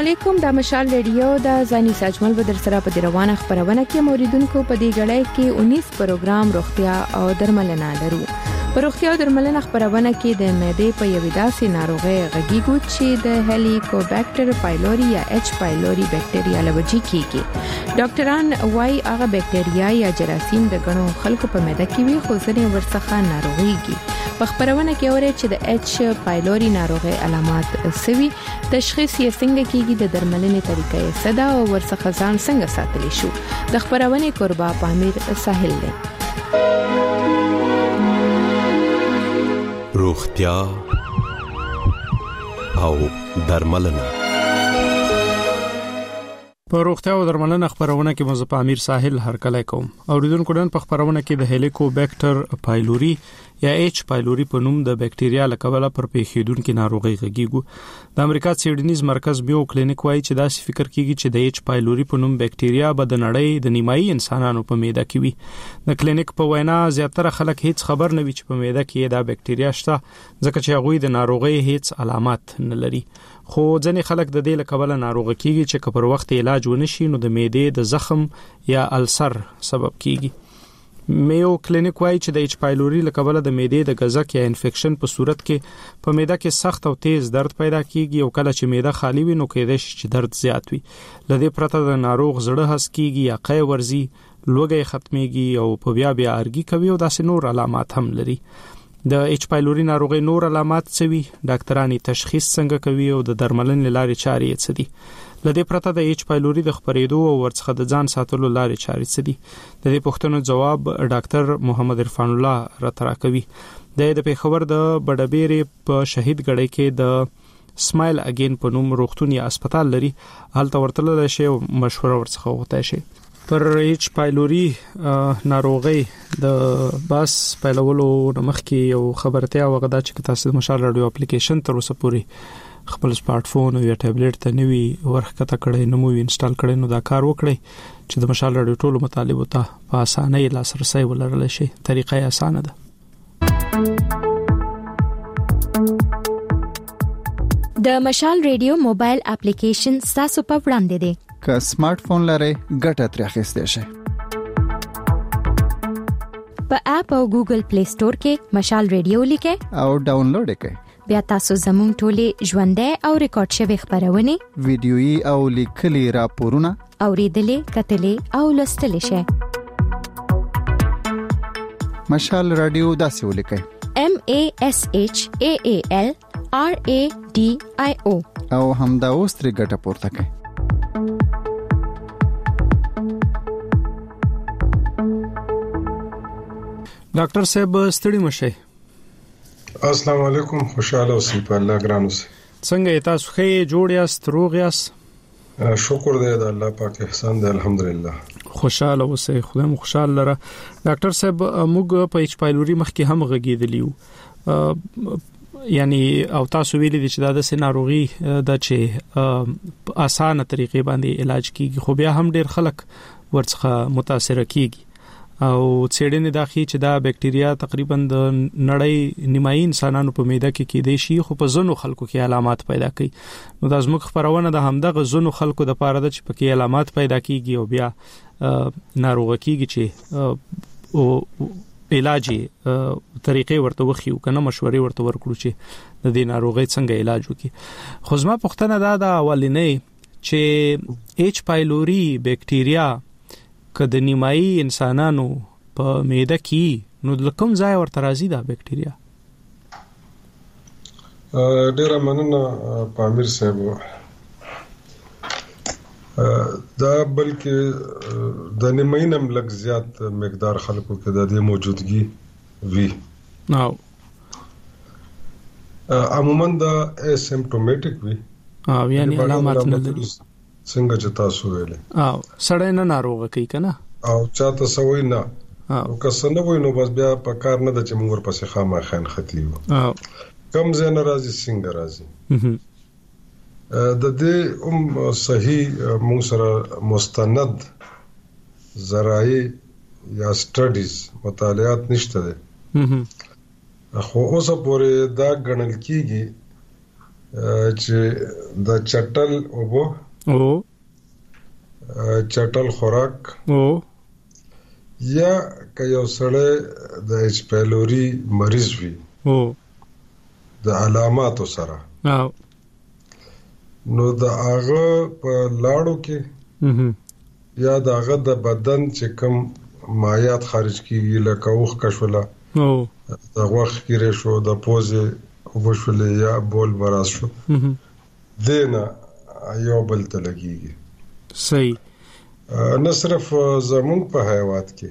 علیکم، د مشال ریډیو د ځاني ساجمل بدر سره په روانه خبرونه کې موریدونکو په دې غړې کې 19 پروګرام روغتیا او درملنه لرو. په روغتیا او درملنه خبرونه کې د معدې په یوې داسې ناروغۍ غږیږو چې د هلیکوبیکټر پایلوري یا اچ پایلوري بکټریا لوجي کیږي. ډاکټران وايي هغه بکټریا یا جراثیم د غنو خلکو په معده کې وي خو ځنې ورڅخه ناروغيږي. په خبرونه کې اوري چې د اچ پایلوري ناروغۍ علامات سوي، تشخیص یې څنګه کیږي، د درملنې طریقې څه ده او ورڅخه ځان څنګه ساتلی شو. د خبرونه قربا پامیر ساحل له روغتیا او درملنه. په روغتیا او درملنه خبرونه کې مزه په امیر ساحل هرکلی کوم. اوریدونکو نن په خبرونه کې د هلیکوبیکټر پایلوري یا اچ پایلوري په نوم د بکټریا لکبله پر پیښیدونکو ناروغي غږیږو. د امریکا سیډنیز مرکز بیو کلینیک وايي چې دا فکر کیږي چې د اچ پایلوري په نوم بکټریا به د نړۍ د نیمایي انسانانو په معده کې وي. د کلینیک په وینا زیاتره خلک هیڅ خبر نه وي چې په معده کې دا بکټریا شته، ځکه چې هغه د ناروغي هیڅ علامات نه لري. خو ځنې خلک د دې لکبله ناروغ کیږي چې پر وخت علاج ونشي نو د معدې د زخم یا السر سبب کیږي. میو کلینیک وايي چې د اچ پایلوري لکبله د معدې د غزک یا انفیکشن په صورت کې په معده کې سخت او تیز درد پیدا کیږي او کله چې معده خالی وي نو کېدای شي چې درد زیات وي. لدې پرته د ناروغ زړه هس کیږي یا قی ورزي، لوګي ختميږي او په بیا ارګي کوي او داسې نور علامات هم لري. د اچ پایلوري ناروغي نور علامات څه وي، ډاکټرانی تشخیص څنګه کوي او د درملنې لارې چارې څه دي. لدې پرته د اچ پایلوري د خبرېدو او ورڅخه د ځان ساتلو لارې چارې څه دي. د دې پوښتنو جواب ډاکټر محمد عرفان الله راته کوي. د پیښور د بډبېرې په شهید ګړۍ کې د سمایل اگین په نوم روغتون یا هسپتال لري، هلته ورتلل شي او مشوره ورڅخه وغوښتای شي. پر اچ پایلوري ناروغي د باس پیلولو مخکې یو خبرتیا وغدا چې تاسو د مشال رادیو اپلیکیشن تر اوسه پورې خپل سمارټ فون او یا ټابلیټ ته نوی ورخته کړئ، نو مووی انسټال کړئ، نو دا کار وکړئ چې د مشال رادیو ټولو مطالبه ته په اسانۍ لاسرسي ولرل شي. طریقه اسانه ده. د مشال رادیو موبایل اپلیکیشن تاسو په وړاندې دی. که سمارټ فون لرئ ګټه ترې اخیستئ شئ. په اپ او ګوګل پلی سٹور کې مشال رادیو لیکئ او ډاونلوډ کړئ. بیا تاسو زموږ ټولې ژوندۍ او ریکارډ شوی خبرونه، ویډیويي او لیکلي راپورونه اوریدلې، کتلې او لوستلې شئ. مشال رادیو داسې ولیکئ: MASHAALRADIO او همدا اوس ترې ګټه پورته کړئ. ډاکټر صاحب ستړي مشئ. السلام علیکم، خوشاله اوسئ په الله ګران اوسئ. څنګه تاسو ښه جوړ یاست، روغ یاست؟ شکر دی د الله پاک احسان دی، الحمدلله. خوشاله اوسئ، خدای مو خوشاله لره. ډاکټر صاحب موږ په اچ پایلوري مخکې هم غږیدلیو، یعنی او تاسو ویلي دي چې دا د ناروغي د چې اسانه طریقې باندې علاج کیږي، خو بیا هم ډیر خلک ورڅخه متاثر کیږي او څېړنې دا ښيي چې دا بکټریا تقریبا د نړۍ نیمایي انسانانو په معده کې کېدای شي، خو په ځینو خلکو کې علامات پیدا کوي. نو دا زموږ خبرونه د همدغه ځینو خلکو د پاره ده چې پکې علامات پیدا کیږي او بیا ناروغ کیږي چې او علاجي طریقې ورته وخیو کنه مشورې ورته ورکړو چې د دې ناروغۍ څنګه علاج وکړي. خو زما پوښتنه دا د اولنې چې اچ پایلوري بکټریا که د نیمایي انسانانو په معده کې نو د کوم ځای ورته راځي دا بکټریا؟ ډیره مننه پامیر صاحب. دا بلکې د نیمایي نم لږ زیات مقدار خلکو کې د دې موجودګي وی. عموما دا اسیمپټومټیک وی، یعنی علامات نه لري څنګه چې تاسو ویلې. سړی نه ناروغه کوي کنه او چاته سوي نه او که څنګه وای نو بس بیا په کار نه د چې موږ ورپسې خامخا خطلی وو. کم ځای ناراضي څنګه راځي د دې صحیح موږ سره مستند ذرایع یا سټډیز مطالعات نشته ده. خو اوس پورې دا ګڼل کیږي چې د چټل اوبو چټل خوراک یا که یو سړی د ایچ پایلوري مریض وي د علاماتو سره نو د هغه په لاړو کې یا د هغه د بدن چې کوم مایعات خارج کیږي لکه اوخ کشوله د غوښ کیره شو د پوزې وبشولې یا بول براز شو دینه یو بل ته لګیږي. صحیح. نه صرف زمونږ په حیوانات کې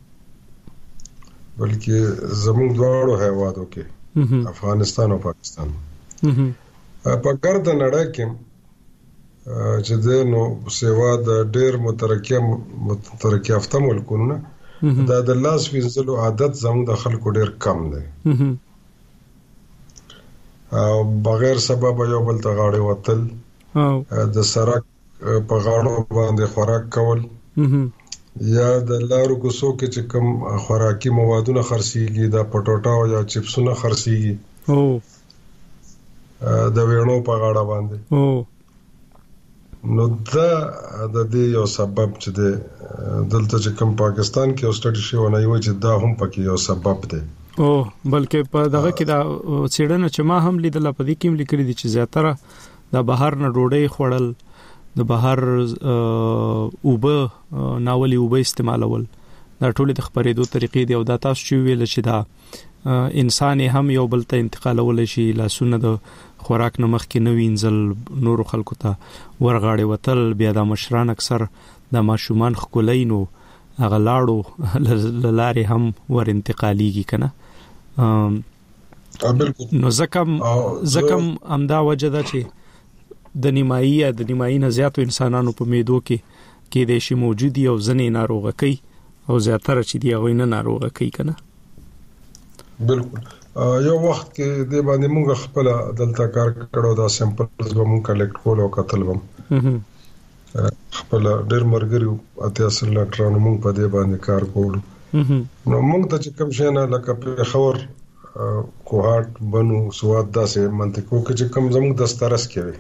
بلکې زمونږ دواړو حیواناتو کې افغانستان او پاکستان په ګرد نړۍ کې چې د نو سیوا د ډېر مترقي یافته ملکونو د لاس وینځلو عادت زموږ د خلکو ډېر کم دی او بغیر سبب یو بل ته غاړه وتل د سرک په غاړو باندې خوراک کول یا د لارو کوڅو کې چې کوم خوراکي موادونه خرڅيږي د پټوټا او یا چپسونه خرڅيږي د وینو په غاړه باندې نو دا د دې یو سبب چې دلته چې کوم پاکستان کې اوسټډي شو نه یو چې دا هم پکې یو سبب دی بلکې په دغه کې دا څېړنه چې ما هم لیدل په دې کې لیکل دي چې زیاتره د بهر نه ډوډۍ خوړل د بهر اوبه ناولي اوبه استعمالول دا ټول د خبرېدو طریقې دی او دا تاسو چې ویل چې دا انسان هم یو بل ته انتقالول شي لاسونه د خوراک نه مخکې نه وینځل نور خلکو ته ورغاړي وتل بیا د مشران اکثر د ماشومان خولینو هغه لاړو لارې هم ور انتقاليږي کنه نو زکم امدا وجه ده چې د نیمایي نه زیاتو انسانانو په میدو کې د شي موجودي او ځنې ناروغه کوي او زیاتره چې دی هغه نه ناروغه کوي کنه. بالکل یو وخت کې د باندې موږ خپل دلته کار کړو دا سیمپلز به موږ کلیکټ کول او کتل وم خپل ډېر مرګريو اته اصل ډاکټرانو موږ په دې باندې کار کوو نو موږ ته چې کوم شي نه لکه په خبر کوهات بنو سواد داسې منطقو کې چې کوم زموږ دسترس کوي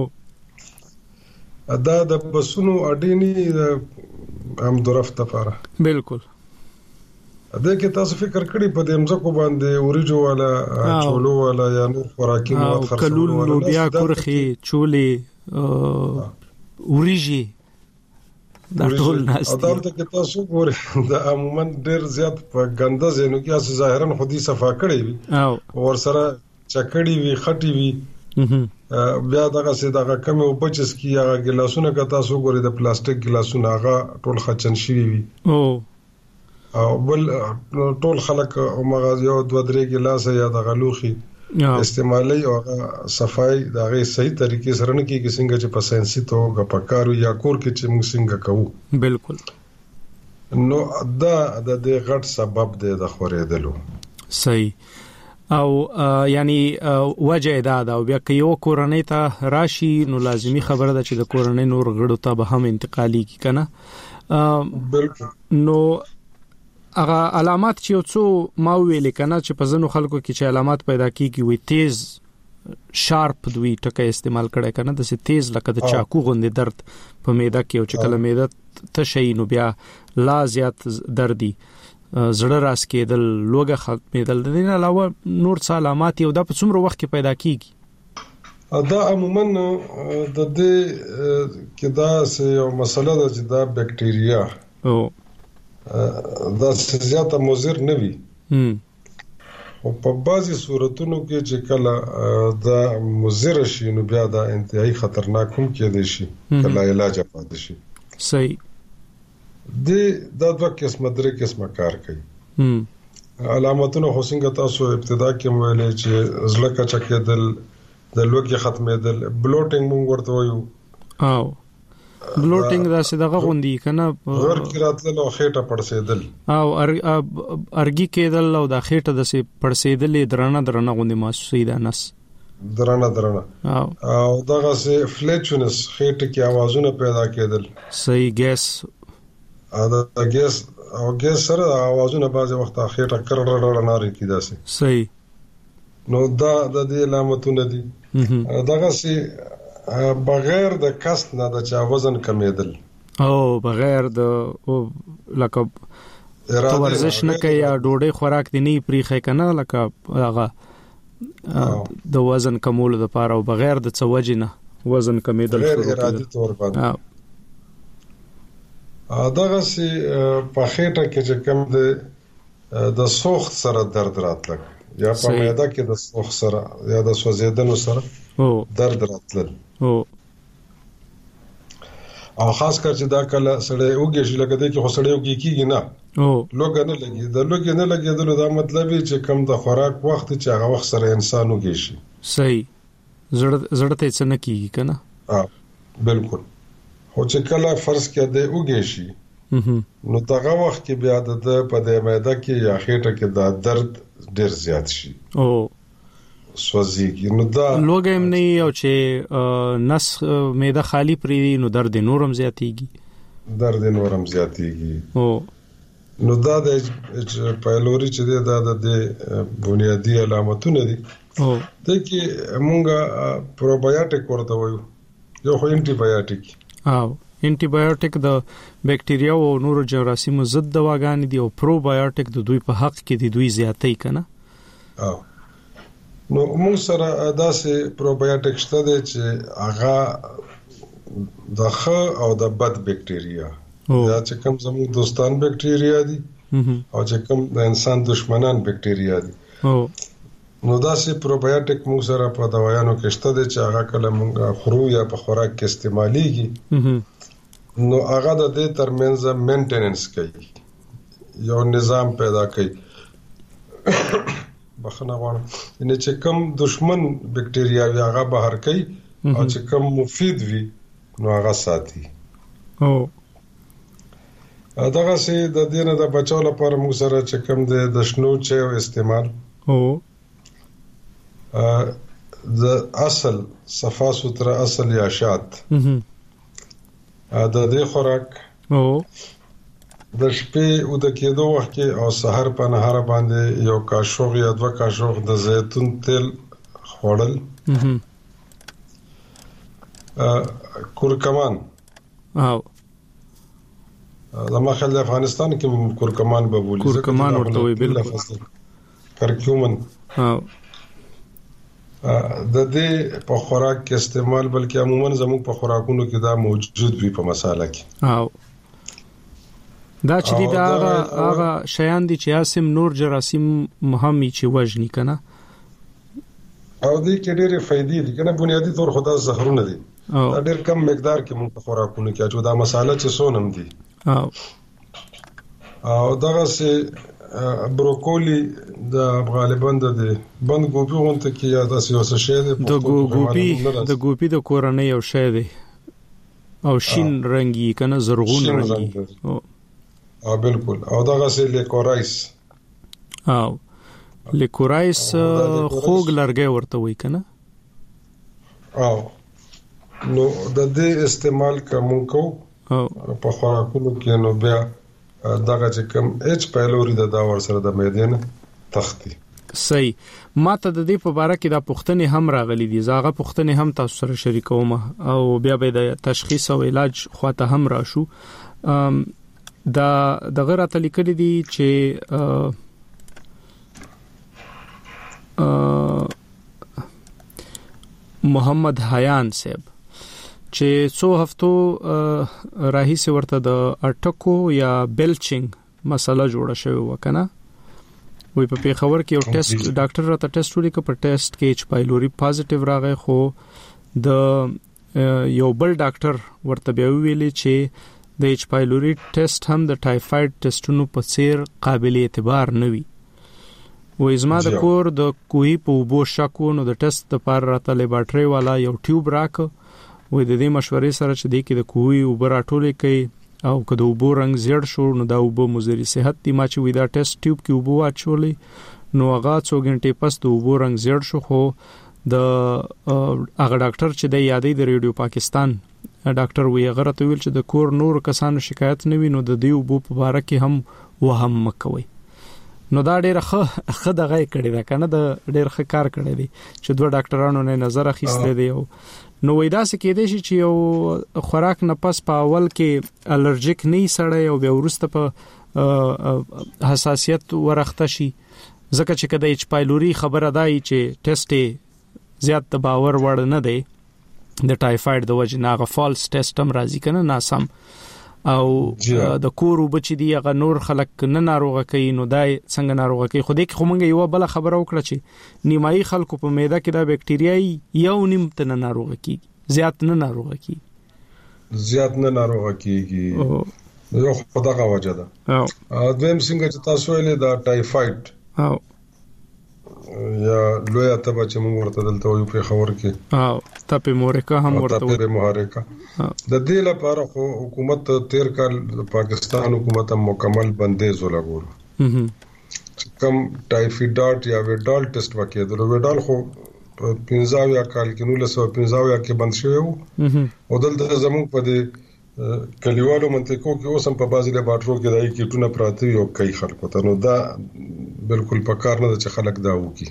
دا د بسونو اډینی هم درفت لپاره بالکل دا کې تاسو فکر کړی په دې مزکو باندې اوریجو والا چولو والا یا نور خوراکي مواد خرڅول کلول لوبیا کورخي چولې اوریجی دا ټول ناس او دا کې تاسو ګورئ دا عموما ډېر زیات په ګنده زینو کې اساس ظاهرا خودي صفا کړی وي او ور سره چکړی وي خټی وي بیا دغه سي دغه کم او بچس کی هغه ګلاسونه که تاسو ګورئ د پلاستیک ګلاسونه هغه ټول خچن شي وي او بل ټول خلک عمره یو 2-3 ګلاس یا د غلوخي استعمالي او صفای دغه صحیح طریقې سره نه کیږي څنګه چې په ساينسي توګه په کارو یا کور کې چې موږ څنګه کوو بالکل نو دا د دې غټ سبب دی د خورېدلو. صحیح. او یعنی وجه دا او بیا که یو کورنۍ ته راشي نو لازمی خبره ده چې د کورنۍ نور غړو ته به هم انتقالي کی کنه بالکل. نو هغه علامات چې څو ما ویل کنه چې په ځنو خلکو کې چې علامات پیدا کیږي وي تیز شارپ دوی ټکه استعمال کړي کنه د سي تیز لکه د چاقو غوندې درد په معده کې او چې کله معده تشي نو بیا لا زیات دردي زړه راس کېدل لوګه ختمېدل د دې علاوه نور څه علامات یو د په څومره وخت کې پیدا کیږي دا عموما د دې کې دا یو مسله ده چې دا بکټیریا دا زیاته مضر نه وي او په بعضي صورتونو کې چې کله دا مضر شي نو بیا دا انتهایی خطرناک هم کېدای شي کله علاج پاتې شي. صحیح. دا دوه قسمه درې قسمه کار کوي. علامتونه خو څنګه تاسو ابتدا کې ویلې چې زړه کچا کېدل د لوګي ختمېدل بلوټینګ موږ ورته وایو او بلوټینګ دا څه دغه غوندي کنه ور کې راتل او خېټه پړسېدل او ارګي کېدل او د خېټه د څه پړسېدل درنه غوندي محسوسي ده نس درنه او دغه څه فلیچونس خېټه کې आवाजونه پیدا کېدل. صحیح. ګیس دا ګیس سره आवाजونه بعضی وخت خېټه کرړړ ناري کیداسي. صحیح. نو دا د دې علامتونه دي دغه سي بغیر د کسب نه د چا وزن کمیدل او بغیر د لکه تو ورزش نه کوي یا ډوډۍ خوراک دی نه پریخه کنه لکه هغه د وزن کمولو لپاره او بغیر د څوجې نه وزن کمیدل غیر ارادي تور باندې دغه سي په خېټه کې چې کوم د سوخت سره درد راتلل یا په معده کې د سوخت سره یا د سوځیدنو سره درد راتلل او خاص کر چې دا کله سړی وګی شي لکه د کې خو سړی وګی کیږي نه لوګ نه لګي د لوګ نه لګي دا مطلب چې کم د خوراک وخت چې هغه وخت سره انسان وګی شي صحیح زړه ته څه نه کیږي کنه بالکل خو چې کله فرض کې د وګی شي نو دغه وخت کې بیا د په د معده کې یا خېټه کې دا درد ډیر زیات شي او سوځيږي نو دا لوګم نه او چې نس معده خالی پری نو درد نورم زیاتیږي او نو دا د پایلوري چې دا د بنیادی علامتونه دي او د کې مونږه پروبایوټیک ورته وایو یو خو انټي بایوټیک او انټي بایوټیک د بکټریا او نورو جراثیمو ضد دواګان دي او پروبایوټیک د دوی په حق کې دي دوی زیاتې کنه او نو موږ سره داسې پروبایوټیک شته دي چې هغه د ښه او د بد بکټریا یا چې کوم زموږ دوستان بکټریا دي او چې کوم د انسان دشمنان بکټریا دي نو داسې پروبایوټیک موږ سره په دوايانو کې شته دي چې هغه کله موږ خورو یا په خوراک کې استعماليږي نو هغه د دې ترمنځ مینټیننس کوي یو نظام پیدا کوي بخنه غواړم ان چې کوم دشمن بکټریا وي هغه بهر کوي او چې کوم مفید وي نو هغه ساتي او دغه سي د دینه د بچو لپاره موږ سره چې کوم د شنو چایو استعمال او د اصل صفا سوتره اصل یا شات د دې خوراک او د شپې او د کېدو وخت کې او سحر په نهار باندې یو کاشوغ یا دوه کاشوغ د زیتون تیل خوړل کورکمان او زما خیال د افغانستان کې کورکمان به بولی کورکمان ورته وی بالکل کرکیومن او د دې په خوراک کې استعمال بلکې عموما زموږ په خوراکونو کې دا موجود وي په مساله کې او دا چې دا هغه شیان دي چې اسیم نور جراثیم مهمي چې وژني کنه او دې کې ډېرې فائدې دي کنه بنیادی طور خدا زهرونه دي دا ډېر کم مقدار کې موږ په خوراکونو کې چې دا مساله چې سونم دي او دغه سه بروکولی د غالبا د بند ګوبي غونته کې یا تاسو څه شی د ګوبي د کورنۍ یو شی دی او شین رنگي کنه زرغون رنگي او بالکل او دغه سه لیکورایس او لیکورایس خوګ لرګي ورته وای کنه او نو د دې استعمال کوم کو په خوراکونو کې نو بیا دغه چې کوم اچ پایلوري د داور سره د میدان تختی صحیح ماته د دې په اړه کې د پښتنې هم راغلي دي زاغه پښتنې هم تاسو سره شریکوم او بیا به د تشخیص او علاج خواته هم راشو دا دغه راته لیکلي دي چې محمد حیان صاحب چې څو هفتو راهیسه ورته د اټکو یا بیلچینګ مسله جوړه شوی وکنه وی په پیښور کې یو ټیسټ ډاکټر راته ټیسټ ولیکه په ټیسټ کې اچ پایلوري پازیټیو راغی خو د یو بل ډاکټر ورته بیا ویلي چې د اچ پایلوري ټیسټ هم د ټایفاید ټیسټونو په څیر قابل اعتبار نه وي و ازما د کور د کوهي په وبو شکو نو د ټیسټ لپاره راته لیبارټري والا یو ټیوب راک و د دې مشورې سره چې د کې د کوهي وبو راټولې کوي او کله وبو رنگ زیړ شو نو دا وبو مضر صحت دی ما چې وې دا ټیسټ ټیوب کې وبو واچولې نو هغه 2 غنټې پس د وبو رنگ زیړ شو خو د هغه ډاکټر چې د یادې د ریډیو پاکستان ډاکټر وی هغه راته ویل چې د کور نور کسانو شکایت نه ویني نو د دې وبو په اړه کې هم وهم مکوي نو دا ډېر ښه دغه کړی دا کنه د ډېر ښه کار کړی دی چې دوه ډاکټرانو نه نظر اخیستل دي نو وای دا څه کېدې شي چې یو خوراک نه پس په اول کې الرجیک نه سړی او بیا ورسته په حساسیت ورخته شي ځکه چې کله ایچ پایلوري خبره دای چې ټیسټ زیات د باور وړ نه دی د ټایفاید د وجه نه غ فالس ټیسټ هم راځي کنه ناسم او د کورو بچی دی هغه نور خلک نه ناروغه کوي نو دای څنګه ناروغه کوي خو دې خو مونږ یو بل خبره وکړه چې نیمایي خلکو په معده کې دا بکټریاي یو نیم ته نه ناروغه کیږي زیات نه ناروغه کیږي یو خدغه وجه ده دویم څنګه چې تاسو ویلې دا ټایفاید یا لویا تبه چې موږ ورته دلته یو په خبر کې تپه مورکا هم ورته تپه مورکا د دې لپاره خو حکومت 13 کال پاکستان حکومت مکمل بندیز ولګول کم ټایفاید یا ویډال ټیسټ وکړي د ویډال خو 15 کال کې 1915 کې بند شوی او دلته زموږ په دې کلیوالو منطقو کې اوسم په بازي لابارټرو کې دای کیټونه پراته یو کوي خلکو ته نو دا بالکل پکار نه چې خلک دا وکي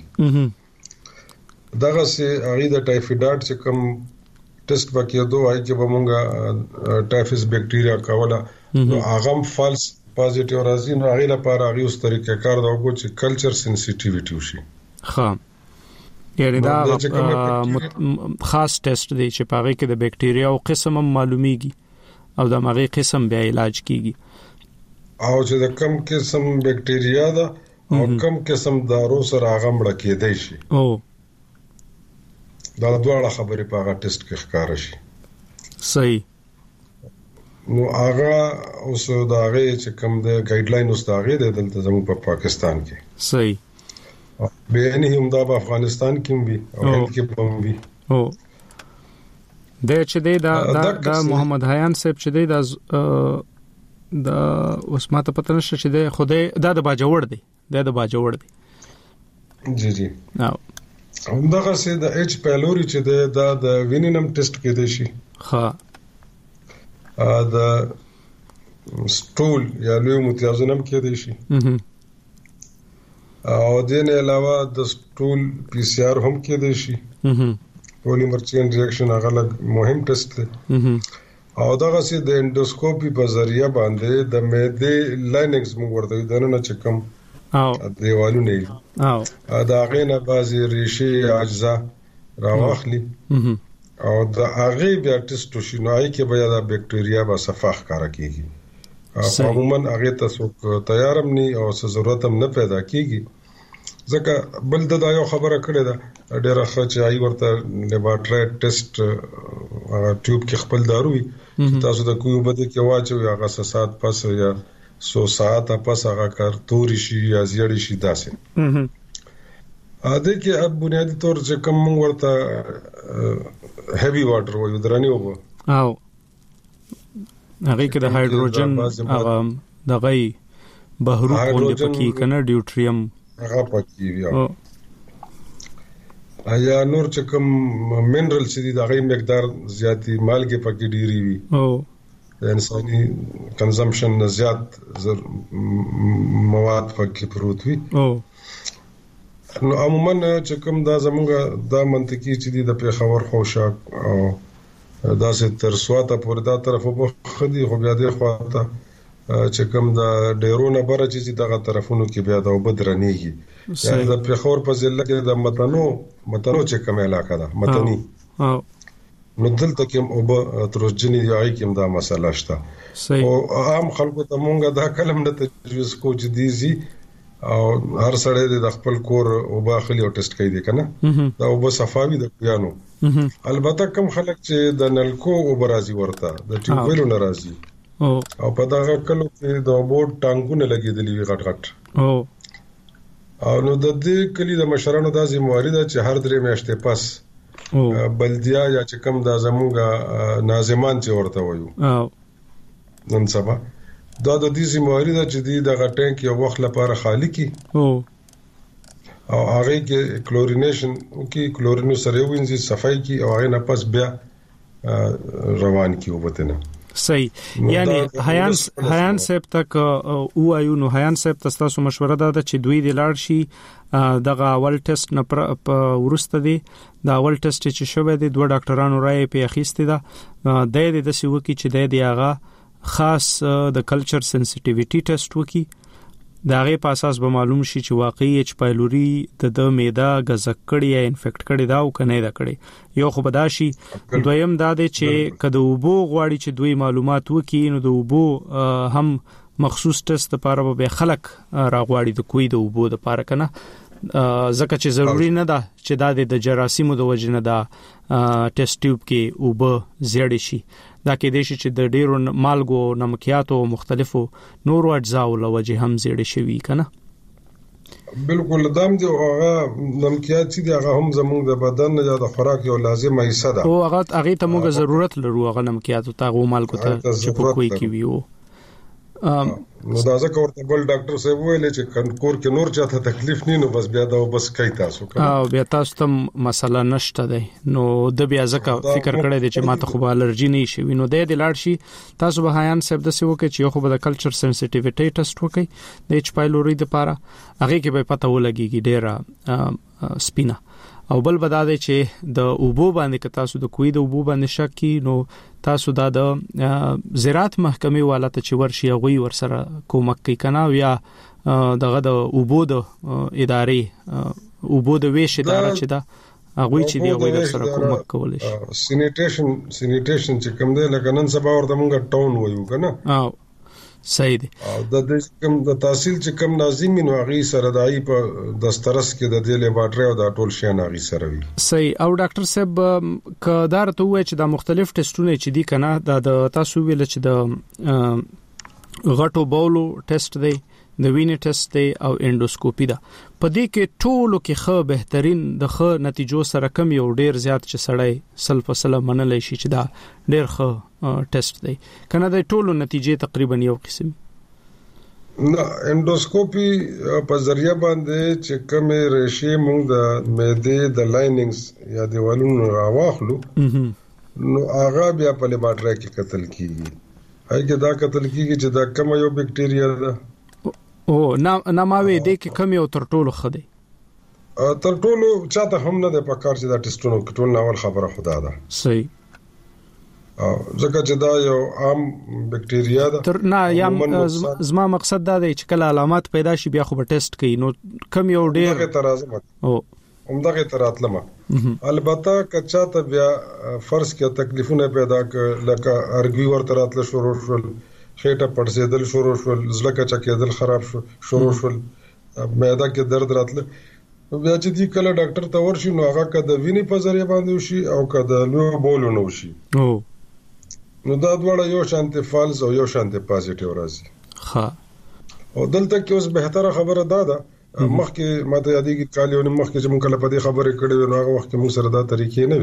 دغه سي اړې د ټایفاید چې کوم ټیسټ وکړو دوی چې به مونږه ټایفس بکټیریا کوله نو هغه فالس پازیټیو راځي نو هغه لپاره هغه اوس طریقې کار دا وګورئ چې کلچر سنسټیویټي وشي ها یعنی دا خاص ټیسټ دی چې پاره کې د بکټیریا او قسم معلومیږي او دا مغه قسم بیا علاج کیږي او چې د کم قسم بکټیریا دا او کم قسم دارو سره هغه مړ کېدای شي او دا دواړه خبرې په هغه ټیسټ کې ښکار شي صحیح نو هغه اوس دا هغه چې کم د ګایډلاین اوس دا هغه د دلته زموږ په پاکستان کې صحیح به نه هم دا په افغانستان کې وي او هند کې هم وي او د چې دا محمد حیان صاحب چې دا اوس ماته پته نشته چې د خوده د باجوړ دی د باجوړ دی جی نو همدغه سي د ایچ پایلوري چې د وینینم ټیسټ کې دی شي ها د سټول یا لوی متیازنم کې دی شي او دین علاوه د سټول پی سی آر هم کې دی شي پولیمر چین ریاکشن هغه مهم ټیسټ دی او دغه سي د انډوسکوپي په ذریعہ باندې د معده لایننګز موږ ورته دنه چکم او دیوالو نه او دا غینه بازي ریشي اجزا راوخلی او دا هغه بیا ټیسټ شنوای کې بیا د بکټیریا با صفاح کار کوي عموما هغه تاسو تیارم نه او ضرورت هم نه پیدا کیږي ځکه بل د یو خبره کړې ده ډېر ښه چې ای ورته لیبارټری ټیسټ ټیوب کې خپل داروي تاسو د کوی بده کې واچو یا غسه سات پس یا 100 ساعت پس هغه کار توري شي یا زیړی شي داسې اده کې بنیادی طور چې کوم ورته هیوی واټر وایو درنی وو او هغه کې د هایدروجن هغه دغه بهرو کوندې پکې کنه ډیوټریم هغه پکې وي یا نور چې کوم منرال چې د هغه مقدار زیاتی مالګه پکې ډیری وي او انساني کنزمپشن زیات مواد پکې پروت وي او نو عموما چې کوم دا زموږه دا منطقي چې د پیښور خوشاک او دا سه تر سواته پر دا طرف په خدي خو بیا د خواته چې کوم دا ډیرونه بره چې دغه طرفونو کې بیا دا وبدرنيږي دا د پیښور په ځل کې د متنو چې کوم علاقه ده متني نو دلته کې او ترجنی دی کې دا مسله شته او عام خلکو ته مونږه دا کلم نه تجویز کو چې دیزي او هر سړی د خپل کور او باخلي او ټیسټ کوي کنه دا او صفاوي د پیانو البته کم خلک چې د نلکو او برازي ورته د ټیوبلو ناراضي او په دا کلو کې د بورډ ټانګونه لګیدلې وي غټ او نو د دې کلی د مشرانو د ذمہواری ده چې هر درې میاشتې پس بلدیا یا چې کم د زموږه ناظمان چې ورته وایو نن سبا دا د دې ذمہواری ده چې د غټنګ یو وخت لپاره خالی کی او هغه کې کلورینیشن او کې کلورینو سره وینځي صفای کی او هغه نه پس بیا روان کی وبته نه صحیح یعنی حیان صاحب تک او ایو نو حیان صاحب تاسو مشوره ده چې دوی د لاړ شي دغه اول ټیسټ نه ورسته دي دا اول ټیسټ چې شوه دي دوه ډاکټرانو راي په اخیسته ده د سې وکی چې د هغه خاص د کلچر سنسټیویټي ټیسټ وکي دا غي په اساس به معلوم شي چې واقعي اچ پایلوري د معده غزک کړي یا انفیکټ کړي دا او کنه دا کړي یو خو بداشي دویم دا دی چې کله وبو غواړي چې دوی معلومات وکي نو د وبو هم مخصوص ټیسټ لپاره به خلک راغواړي د کوی د وبو د لپاره کنه ځکه چې ضروری نه ده چې د جراثیمو د وجنه دا ټیسټ ټیوب کې وبو زیړ شي دا کې د شي چې د ډیرو مالګو نمکیاتو مختلفو نورو اجزاو لوجه هم زیړ شوی کنه بالکل دام دی هغه نمکیات چې هغه هم زموږ د بدن یا د خوراک یو لازمه حصہ ده او هغه ته موږ ضرورت لرو هغه نمکیاتو ته مالګو ته چې په کوی کې ویو نو دا ځکه ورته بل ډاکټر صاحب ویل چې کور کې نور چاته تکلیف نه نو بس بیا دا بس کوي تاسو او بیا تاسو ته مسله نشته ده نو د بیا ځکه فکر کړی دی چې ماته خو الرجی نه شي نو د لاړ شي تاسو به حیان صاحب د سی وکي چې خو د کلچر سنسټیویټي ټیسټ وکي د اچ پایلوري د لپاره هغه کې به پته ولګيږي ډیره سپینا او بل بداده چې د اوبو باندې که تاسو د کوی د اوبو باندې شک کی نو تاسو د زراعت محکمې والا ته چې ورشي غوي ورسره کومک کوي کنه یا دغه د اوبو د ادارې اوبو د ویش اداره چې دا هغه چې دی غوي ورسره کومک کول شي سینیټیشن چې کوم دی لکه نن سبا ورته مونږ ټاون وایو کنه او صحیح دی د کوم د تحصیل چې کوم لازمي نو هغه سره دای په دسترس کې د دې لیبارټري او د ټول شی نه غي سره وي صحیح او ډاکټر صاحب کدار ته وای چې د مختلف ټیسټونه چې دي کنه د تاسو ویل چې د غټو بولو ټیسټ دی د وینې ټیسټ دی او انډوسکوپي ده په دې کې ټولو کې خو بهترین د خو نتیجو سره کم یو ډیر زیات چې سړی سلفسله منلای شي چې دا ډیر خو ټیسټ دی کنه د ټولو نتیجې تقریبا یو قسم نه انډوسکوپي په ذریعہ باندې چې کوم ریشي موږ د معدې د لاینینګز یا دیوالونو راواخلو نو هغه بیا په لیبارټري کې قتل کیږي هغه دا قتل کیږي چې دا کوم یو بکټیریا ده او نه ماوي دې کې کم یو تر ټولو خدي تر ټولو چاته هم نه د پکار چې دا ټیسټونو ټول ناول خبره خدا ده صحیح ځکه چې دا یو عام بکټیریا ده تر نه یا زما مقصد دا دی چې کله علامات پیدا شي بیا خو به ټیسټ کوي نو کم یو ډیر ترازم او همدغه تراتلمه البته کچا ته بیا فرض کې تکلیفونه پیدا ک لکه ارګي ورته راتل شروع شول خېټه پړسېدل شروع شول زلکه چکېدل خراب شروع شول معده کې درد راتل بیا چې دی کله ډاکټر ته ورشي نو هغه کده ویني په ذریعہ باندې وشي او کده لو بولو نو شي نو دا دواړه یو شانتي فالز او یو شانتي پازیټیو راځي ها او دلته کې اوس بهتره خبره ده مخکې ماته یادېږي کالیونه مخکې چې موږ کله په دې خبرې کړې نو هغه وخت کې موږ سره دا طریقې نه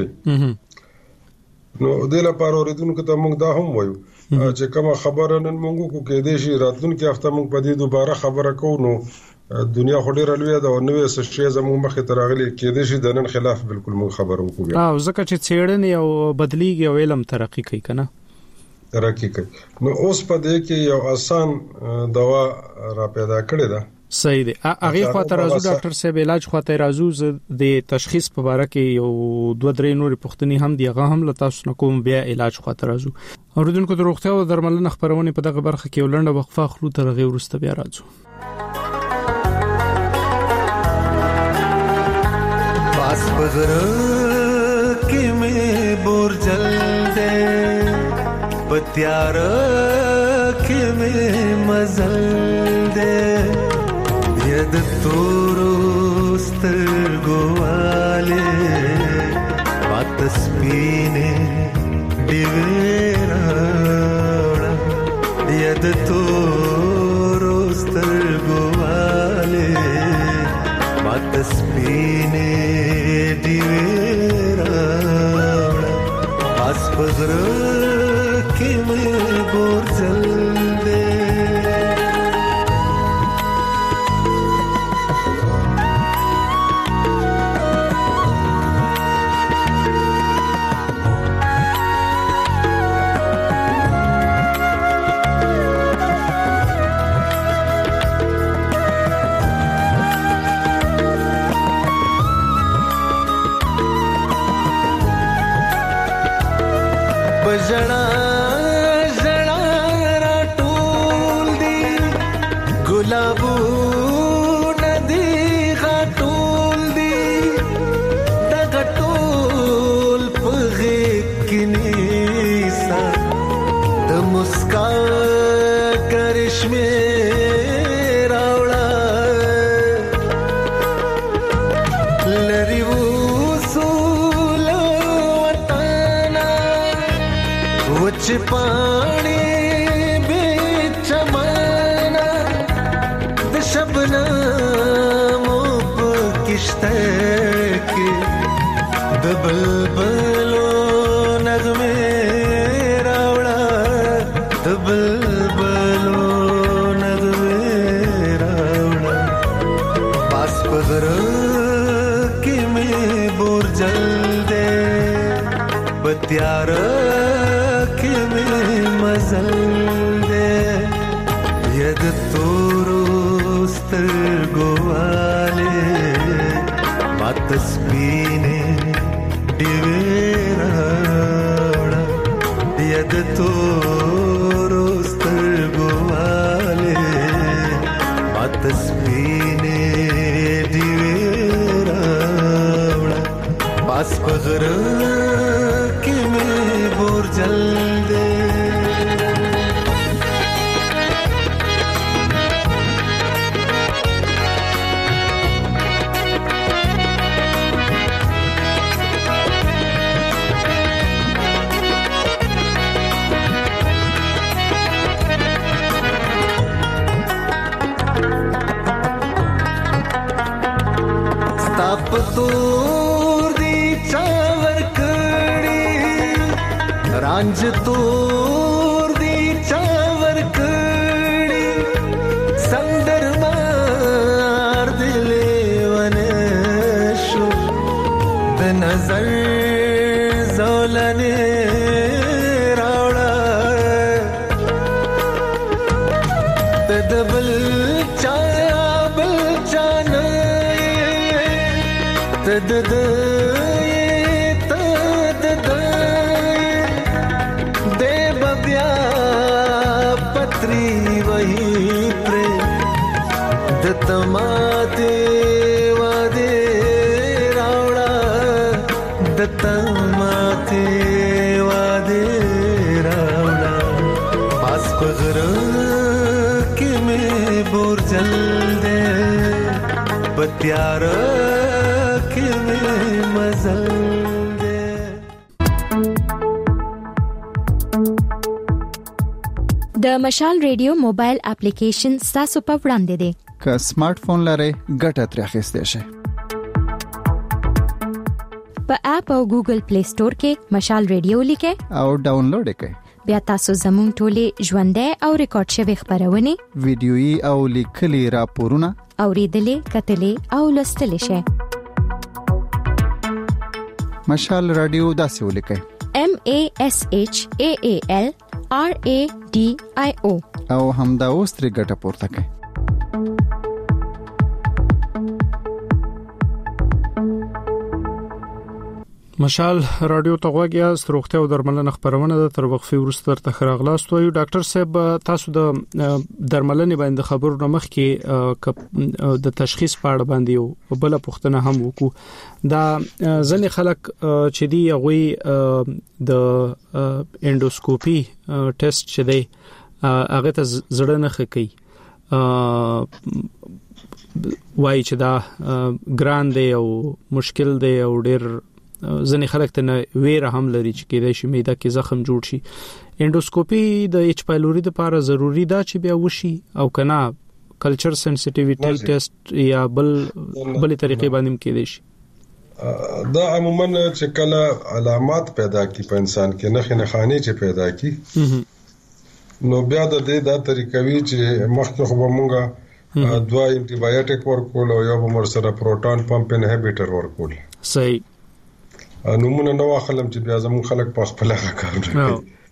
وي نو د لپاره اوریدونکو ته موږ دا هم وایو چې کومه خبره نن موږ کو کې دې شي راتلونکي هفته موږ په دې دوباره خبره کوو نو دنیا خو ډیره لویه ده او نوې څه شی زموږ مخې ته راغلي کې دې شي د نن خلاف بالکل موږ خبرو کوو او ځکه چې څېړنې او بدلیږي او علم ترقی کوي کنه ترقی کوي نو اوس په دې کې یو آسان دوا را پیدا کړی ده صحیح دی هغه خاطر راځو ډاکټر صاحب علاج خاطر راځو د تشخیص په اړه کې یو 2-3 نور پوښتنې هم دی هغه هم له تاسو نه کوم بیا علاج خاطر راځو اوریدونکو د روغتیا او درملنې خبرونه په دغه برخه کې ولنډه وقفه خلو تر غي ورسته بیا راځو پاس بغره کې مې بورجل دې پتیار کې مې مزل دې د تورو سترګواله مات سپینه دیویرا د تورو سترګواله مات سپینه دیویرا اس پزره کې مې بورځل سیلابو ندی غټول دی د غټول پغه کنيسا د مسکا کرشمه راوړه لری وصول وطن وچ پانی بیچ مانا د شبنم په کشته کې د بلبلو نغمه راوړه د بلبلو نغمه راوړه پاس پغر کې مې بور جل دے بتیار کې مې مزل دے ید تورو سترګواله مات سپینه دیوراړه ید تورو سترګواله مات سپینه دیوراړه پاس پغر کې مې بور جل دے तोर दी चावर कड़ी रांझ तोर दी चावर कड़ी संदर मार दिले वनशो द नजर जोलने रावड़ा तदबल चाया बल चाना तद दे बब्या पत्री वही प्रे दत्तमाते वादे रावड़ा दत्तमाते वादे रावड़ा पास पगर के में बोर जल दे बत्यार د مشال ریډیو موبایل اپلیکیشن تاسو په وړاندې دی که سمارټ فون لرئ ګټه ترې اخیستئ شئ په اپ او ګوګل پلی سٹور کې مشال ریډیو لیکئ او ډاونلوډ کړئ بیا تاسو زموږ ټولې ژوندۍ او ریکارډ شوی خبرونه ویډیويي او لیکلي راپورونه اوریدلې کتلې او لوستلې شئ مشال رادیو داسې ولیکئ MASHAALRADIO او همدا اوس ترې ګټه پورته کړئ مشال رادیو ته غوږی است روغتیا او درملنه خبرونه ده تر وقفه وروسته تر خراغلاست وي ډاکټر صاحب تاسو د درملنه باندې خبرو نمخ کې د تشخیص په اړه باندې یو بل پوښتنه هم وکړو دا ځنې خلک چې دی غوي د انډوسکوپي ټیسټ چې دی هغه ته زړه نه خکې وایي چې دا ګران دی او مشکل دی او ډېر ځنې خلک ته ویره هم لري چې کېدای شي معده کې زخم جوړ شي انډوسکوپي د ایچ پایلوري لپاره ضروری ده چې بیا وشي او کنه کلچر سنسټیویټي ټیسټ یا بل طریقې باندې کېدای شي دا عموما چې کله علامات پیدا کی په انسان کې نه خاني چې پیدا کی نو بیا د دې دا طریقوي چې مخکې خو مونږه دوا انټي بایوټیک ورکول او یو بمر سره پروټون پمپ انهبیټر ورکول صحیح نمونه نو خلم چې بیا زمون خلک په خپل کار کوي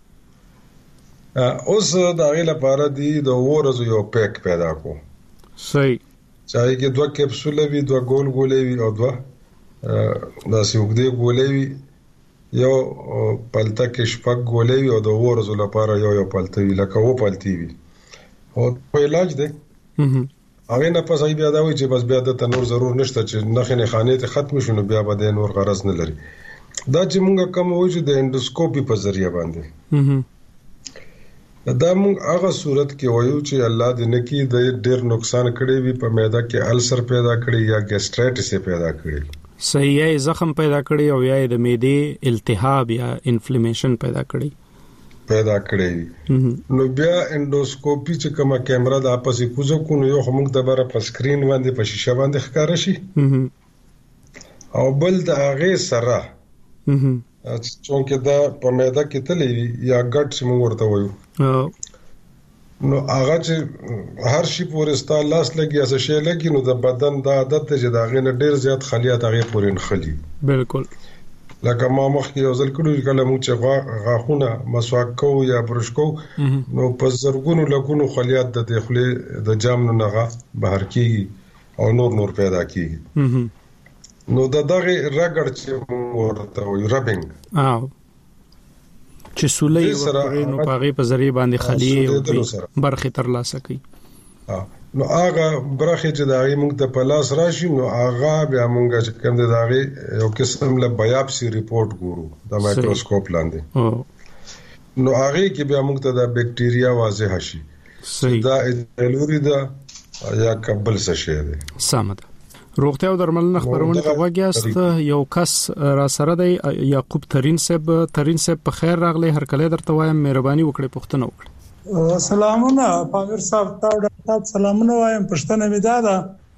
اوس دا غي لپاره دی د ورځو یو پیک پیدا کو صحیح چای کې دوه کپسول وی دوه ګول ګولې وی او دوه دا سیوګدې ګولې وی یو پلته کې شپږ ګولې وی او د ورځو لپاره یو پلته وی لکه و پلتی وی او په علاج دی هغه نه پس بیا دا وایي چې بس بیا د تنور ضرور نشته چې نخنه خانه ته ختم شونه بیا به نور غرض نه لري. دا چې مونږ کوم وایو چې د اندوسکوپي په ذریعہ باندې دا مونږ هغه صورت کې وایو چې الله دې نه کې د ډېر نقصان کړي وي په معده کې السر پیدا کړي یا ګیسټرایټس پیدا کړي صحیح یا زخم پیدا کړي او یا د معدې التهاب یا انفلیمیشن پیدا کړي نو بیا اندوسکوپي چې کومه کیمرا د اپسې کوزو کو نو یو موږ د بره په سکرین باندې په شیشه باندې ښکار شي او بل د هغه سره چې دا په معده کې تللی یا ګټ چې موږ ورته وایو نو هغه چې هر شي پورې ستاسو لاس لګي اسه شی لګي نو د بدن د عادت چې دا غي نه ډیر زیات خلیات هغه پورې نخلي بالکل لکه ما مخکې یو ځل کړو کله موږ چې غاښونه مسواک کوو یا برش کوو نو په زرګونو لګونو خلیات د داخلي د جام نه نغه بهر کیږي او نور پیدا کیږي نو دغه رګړ چې ورته وي ربینګ چې سولې ورته نو پاغي په ذریعہ باندې خلی او برخه تر لاسه کوي نو هغه برخه چې دا موږ ته په لاس راشي نو هغه بیا موږ چې کوم د هغه یو قسم له بایاپسي ریپورت ګورو د مایکروسکوپ لاندې نو هغه کې بیا موږ ته د بکټیریا واضح شي دا ایلوري دا یا قبل څه شي ده سمه روغتیا او درملنه خبرونه کوګیاست یو کس را سره دی یعقوب ترین صاحب په خیر راغلی هر کله درته وایم مهرباني وکړئ پوښتنه وکړئ سلامونه پامیر صاحب ډاکټر سلامونه وایم پښتنه مې دادا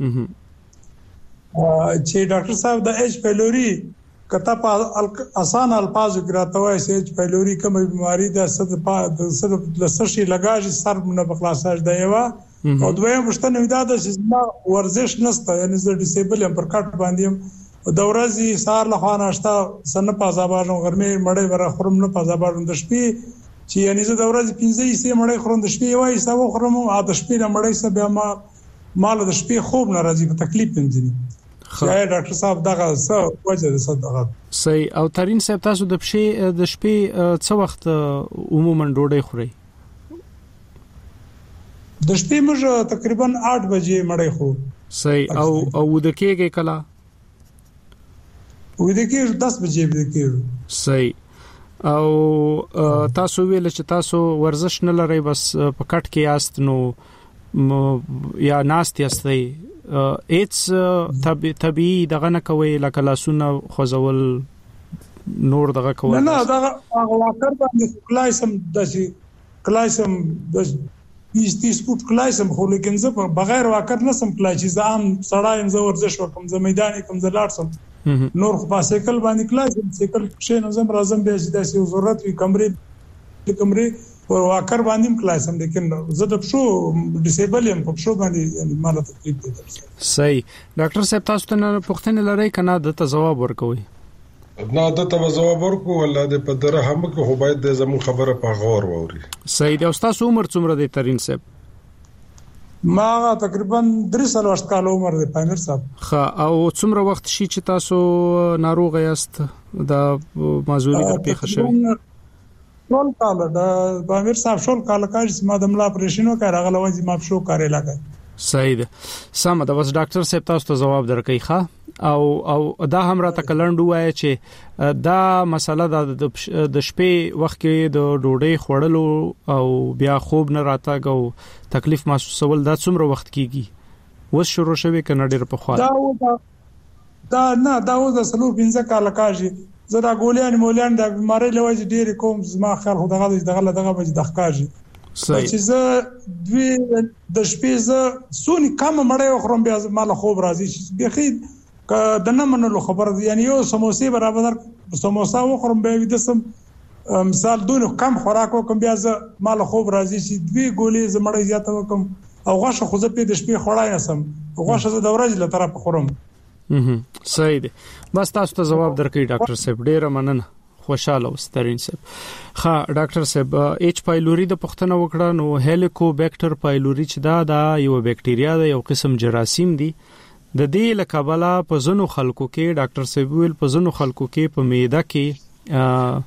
چې ډاکټر صاحب د ایچ پایلوري کته په آسان الفاظو کې راته وایي چې ایچ پایلوري کومه بیماری ده صد لسشي لګاږي سر نه بخلاصاج دی وا او دویم پښتنه مې دادا چې ما ورزش نشته یعنی زه ډیسیبل ام پر کټ باندې د ورځې سار له خوا ناشته سن په زابارو غرمه مړې ور خرم نه په زابارو د شپې چې یعنی زه د ورځې 15 سي مړې خورم د شپې وای سو خورم او د شپې نه مړې سه بیا مال د شپې خوب ناراضي په تکلیف پنځي خیر ډاکټر صاحب دغه څه وجه ده صدقه صحیح او ترين صاحب تاسو د شپې څه وخت عموما ډوډۍ خورئ د شپې موږ تقریبا 8 بجې مړې خو صحیح او د کېږي کلا و د کېږي 10 بجې د کېږي صحیح او تاسو ویل چې تاسو ورزش نه لرئ بس په کټ کې یاست نو یا ناست یاستئ ایتس طبيعي دغه نه کوي لکه لاسونه خوځول نور دغه کوي نه دغه واکر باندې کلایسم د 20 فوټ کلایسم خو لیکن زه بغیر واکر نسم کلای چې زام سړایم زه ورزش وکم زه میدان کوم زه لاړسم نور خو په سیکل باندې کلاسم سیکل شې نو زم راځم به چې داسې ضرورت وي کمرې او واکر باندې کلاسم لیکن زه د شو ډیسیبل یم په شو باندې یعنی مال تکلیف دي صحیح ډاکټر صاحب تاسو ته پوښتنه لرئ کنه د جواب ورکوي نه د جواب ورکو ولا د په دره هم کې خو باید د زمو خبره په غور ووري صحیح د استاد عمر څومره دی ترين صاحب ما تقریبا 3 کال عمر دی پامیر صاحب خا او څومره وخت شي چې تاسو ناروغ یاست د معذوري در پیښه شوی ټول کال د پامیر صاحب ټول کال کاږي ما د ملا اپریشنو کار غلوځي ما شو کارې لګای صحیح ده سم ده بس ډاکټر صاحب تاسو ته جواب درکې ښه او دا هم را تکلند وای چې دا مسله د شپې وخت کې د ډوډۍ خوړلو او بیا خوب نه راتګ او تکلیف محسوسول دا څومره وخت کیږي وس شروع شوی کنه ډېر په خوا دا نه دا و د سلو 15 کال کاږي زه دا مولان د بیماری لوي ډېر کوم زما خیر خو دغه بچ دخکاږي چې زه دوی د شپې زه سونی کم مړې خورم بیا مال خوب راځي بخي د نه منلو خبر یعنی یو سموسې برابر سموسا وخورم به د سم مثال دونه کم خوراک وکم بیا زه مال خوب راځي چې دوی ګولې زمړې زیاته وکم او غوښه خو زه په د شپې خوړای نسم غوښه زه د ورځې له طرف خورم صحیح ده بس تاسو ته جواب درکې ډاکټر صاحب ډېر مننه خوشاله وسترین صاحب ها ډاکټر صاحب ایچ پایلوري د پښتنه وکړه نو هیلیکوبیکټر پایلوري چې دا یو بکټیریا ده یو قسم جراثیم دي د دې لکبلا په زنو خلکو کې ډاکټر صاحب ویل په زنو خلکو کې په معده کې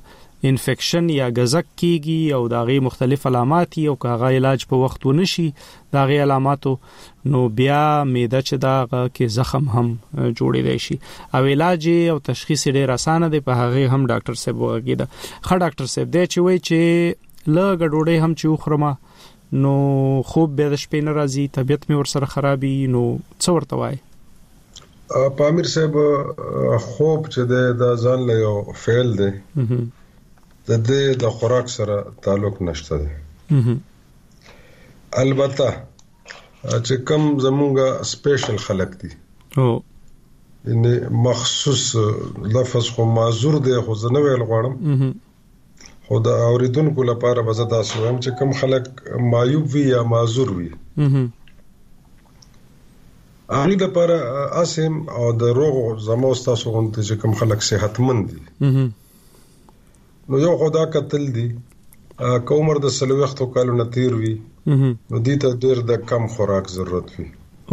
انفیکشن یا غزک کیږي او داغه مختلف علامات او کاغه علاج په وخت ونشي داغه علاماتو نو بیا معده چې داغه کې زخم هم جوړېدای شي او علاج او تشخیص ډېر اسانه دی په هغه هم ډاکټر صاحب وګیدا خا ډاکټر صاحب دی چې وای چې لږ ډوډۍ هم چې خورما نو خوب به د شپې نه راځي طبيعت مې ورسره خرابي نو څه ورته وای پامیر صاحب خوب چې د ځان له یو فعل دی د خوراک سره تعلق نشته دی البته چې کوم زمونږه سپیشل خلق دي ان مخصوص لفظ خو معذور دی خو زه نه ویل غواړم خو د اوریدونکو لپاره به زه تاسو وایم چې کوم خلک معیوب وي یا معذور وي هغه لپاره اسیم او د روغ زموږ تاسو غونډه چې کوم خلک صحتمند دي نو یو خدا قتل دي کومر د سلوختو کالو نتیر وي نو دې ته ډېر د کم خوراک ضرورت وي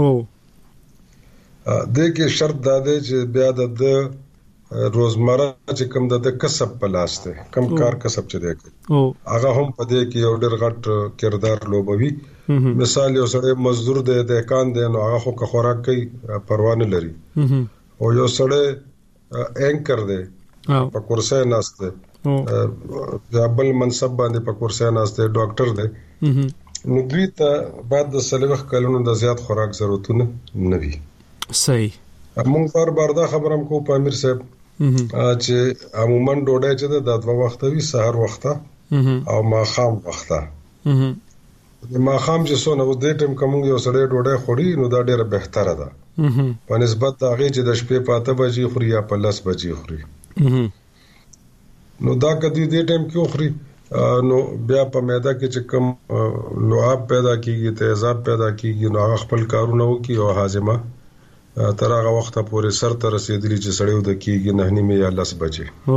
د کې شرط دا دی چې بیا د روزمره چې کوم د کسب په لاس ته کم کار کسب چي دی هغه هم په دې کې یو ډېر غټ کردار لوبوي مثال یو سړی مزدور دی د کان دی نو هغه خو خوراک کوي پروا نه لري او یو سړی اینکر دی په کورسه ناشته یا بل منصب باندې په کورسه ناشته ډاکټر دی نو دوی ته بعد د سلوخ کلونو د زیات خوراک ضرورتونه نه وي صحیح موږ بار دا خبرم کو پامیر صاحب چې عموما ډوډۍ چې د دوه وخت وي سحر وخته او ماخام وخته د ماخام چې څونه و د ټیم کوم یو سړی ډوډۍ خوري نو دا ډیره بهتره ده په نسبت د هغه چې د شپې په 8 بجې خوري یا په 10 بجې خوري نو دا کدی د ټیم کې خوري نو بیا په معده کې چې کوم لعاب پیدا کیږي تیزاب پیدا کیږي نو هغه خپل کارونه وکي او هاضمه تر هغه وخت پورې سر ته رسیدلی چې سړیو د کیږي 9:30 یا 10 بجې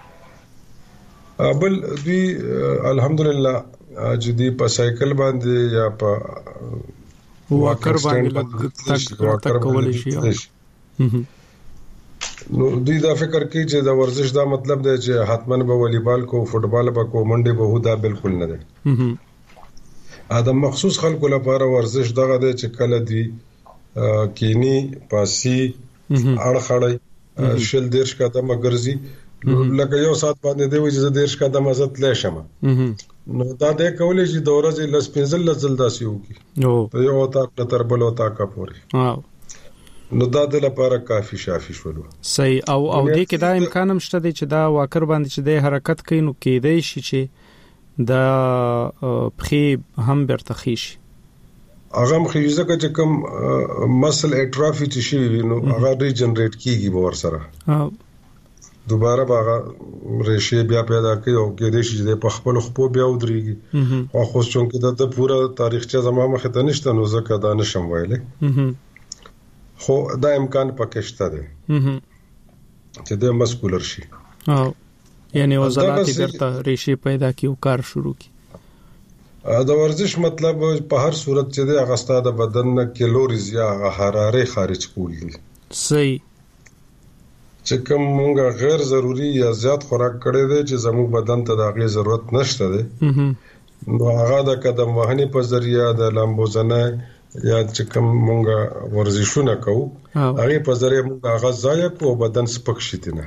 بل دوی الحمدلله چې دی په سایکل باندې یا په واکر باندې تک کول شي نو دوی دا فکر کوي چې دا ورزش دا مطلب دی چې حتمن به والیبال کو فوټبال به کو منډه به دا بالکل نه دی ادم مخصوص خلکو لپاره ورزش دغه دی چې کله دی کینی پاسی اړخړی شل دیرش قدمه ګرځي لکه یو سات باندې دی چې دیرش قدمه عزت لشم نو دا د کولې چې د ورځې لس پنځل لزل داسي وکي ته یو تا تر بل وتا کا پوري نو دا د لپاره کافي شافي شولو صحیح او دې کې دا امکان هم شته چې دا واکر باندې چې د حرکت کوي نو کېدای شي چې دا پخې هم برتخی شي هغه مخیزه چې کوم مسل اټرافي چې شي نو هغه ریجنریټ کیږي باور سره دوباره باغه ریشه بیا پیدا کوي او کېدای شي چې په خپل خپل بیا ودرېږي او خو څنګه د پوره تاریخچه زموږ مخ ته نشته نو ځکه دا نشم ویلې خو دا امکان پکې شته دی چې د مسکولر شي یعنی عضلات درته ریشه پیدا کی او کار شروع کی دا ورزش مطلب په هر صورت چې د اغستا د بدن نه کیلوریز یا حراره خارج کول دي صحیح چې کوم مونږه غیر ضروری یا زیات خوراک کړی دی چې زموږ بدن ته د غي ضرورت نشته دی نو هغه د قدم وهنې په ذریعہ د لامبوزنه یا چې کوم مونږه ورزشونه کوو هغه په ذریعہ مونږه غذا کو بدن سپک شتینه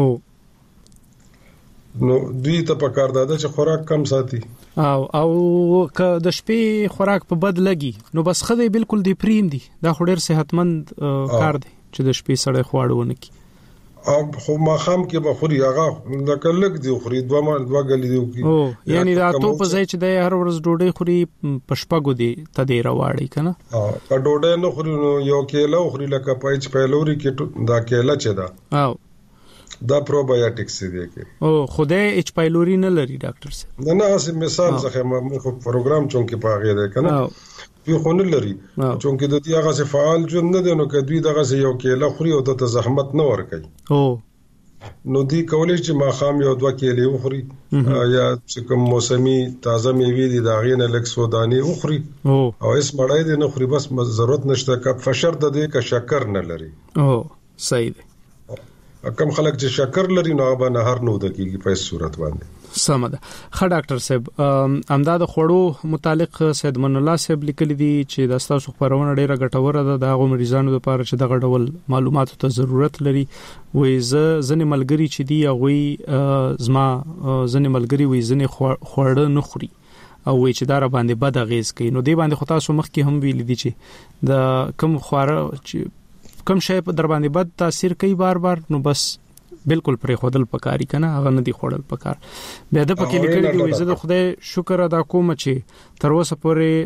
نو دوی ته پکار ده چې خوراک کم ساتي او که د شپې خوراک په بد لګي نو بس خدای بالکل دی پریم دی دا خوري صحتمند کار دی چې د شپې سړی خواړونه کی اب خو ما خام کې بخوري هغه د کلک دی خوري دوه غلي دی او یعنی دا ته په ځای چې د هر ورځ ډوډۍ خوري پشپګو دی ته دی راوړی کنه په ډوډۍ نه خوري نو یو کېله خوري لکه پایچ پیلوري کې دا کېله چي دا او دا پروبایوټکس دی کې او خدای اچ پیلوري نه لري ډاکټر سره نه اسه مثال ځکه مو پروګرام چونکې پاغې ده کنه په خونه لري چونکې د دې هغه څه فعال جون نه دی نو کدوې دغه یو کېله خوري او ته زحمت نه ور کوي نو دی کولای چې ما خام یو دوه کېله وخوري یا چې کوم موسمي تازه میوه دي دا غینه لکس ودانی وخوري او اس مړای دي نه خوري بس ضرورت نشته ک فشر د دې ک شکر نه لري صحیح دی کم خلک چې شکر لري نو هغه نه هر نو د کیږي په صورت باندې سمده. ښه ډاکټر صاحب امداد خوړو متعلق سید من الله صاحب لیکلي دي چې د تاسو خبرونه ډیره ګټوره ده د هغه مریضانو لپاره چې دغه ډول معلوماتو ته ضرورت لري. وې ځنې ملګری چې دی هغه زما ځنې ملګری وې ځنې خوړه نه خوري او وې چې دا را باندې بد اغیز کوي. نو دی باندې خو تاسو مخکې هم ویل دي چې د کم خواره چې کم شی په در باندې بد تاثیر کوي بار بار نو بس بالکل پرې خودل پکاري کنه هغه نه دی خوړل پکار. بیا د پکې لیکل دی وې زه د خدای شکر ادا کوم چې تر اوسه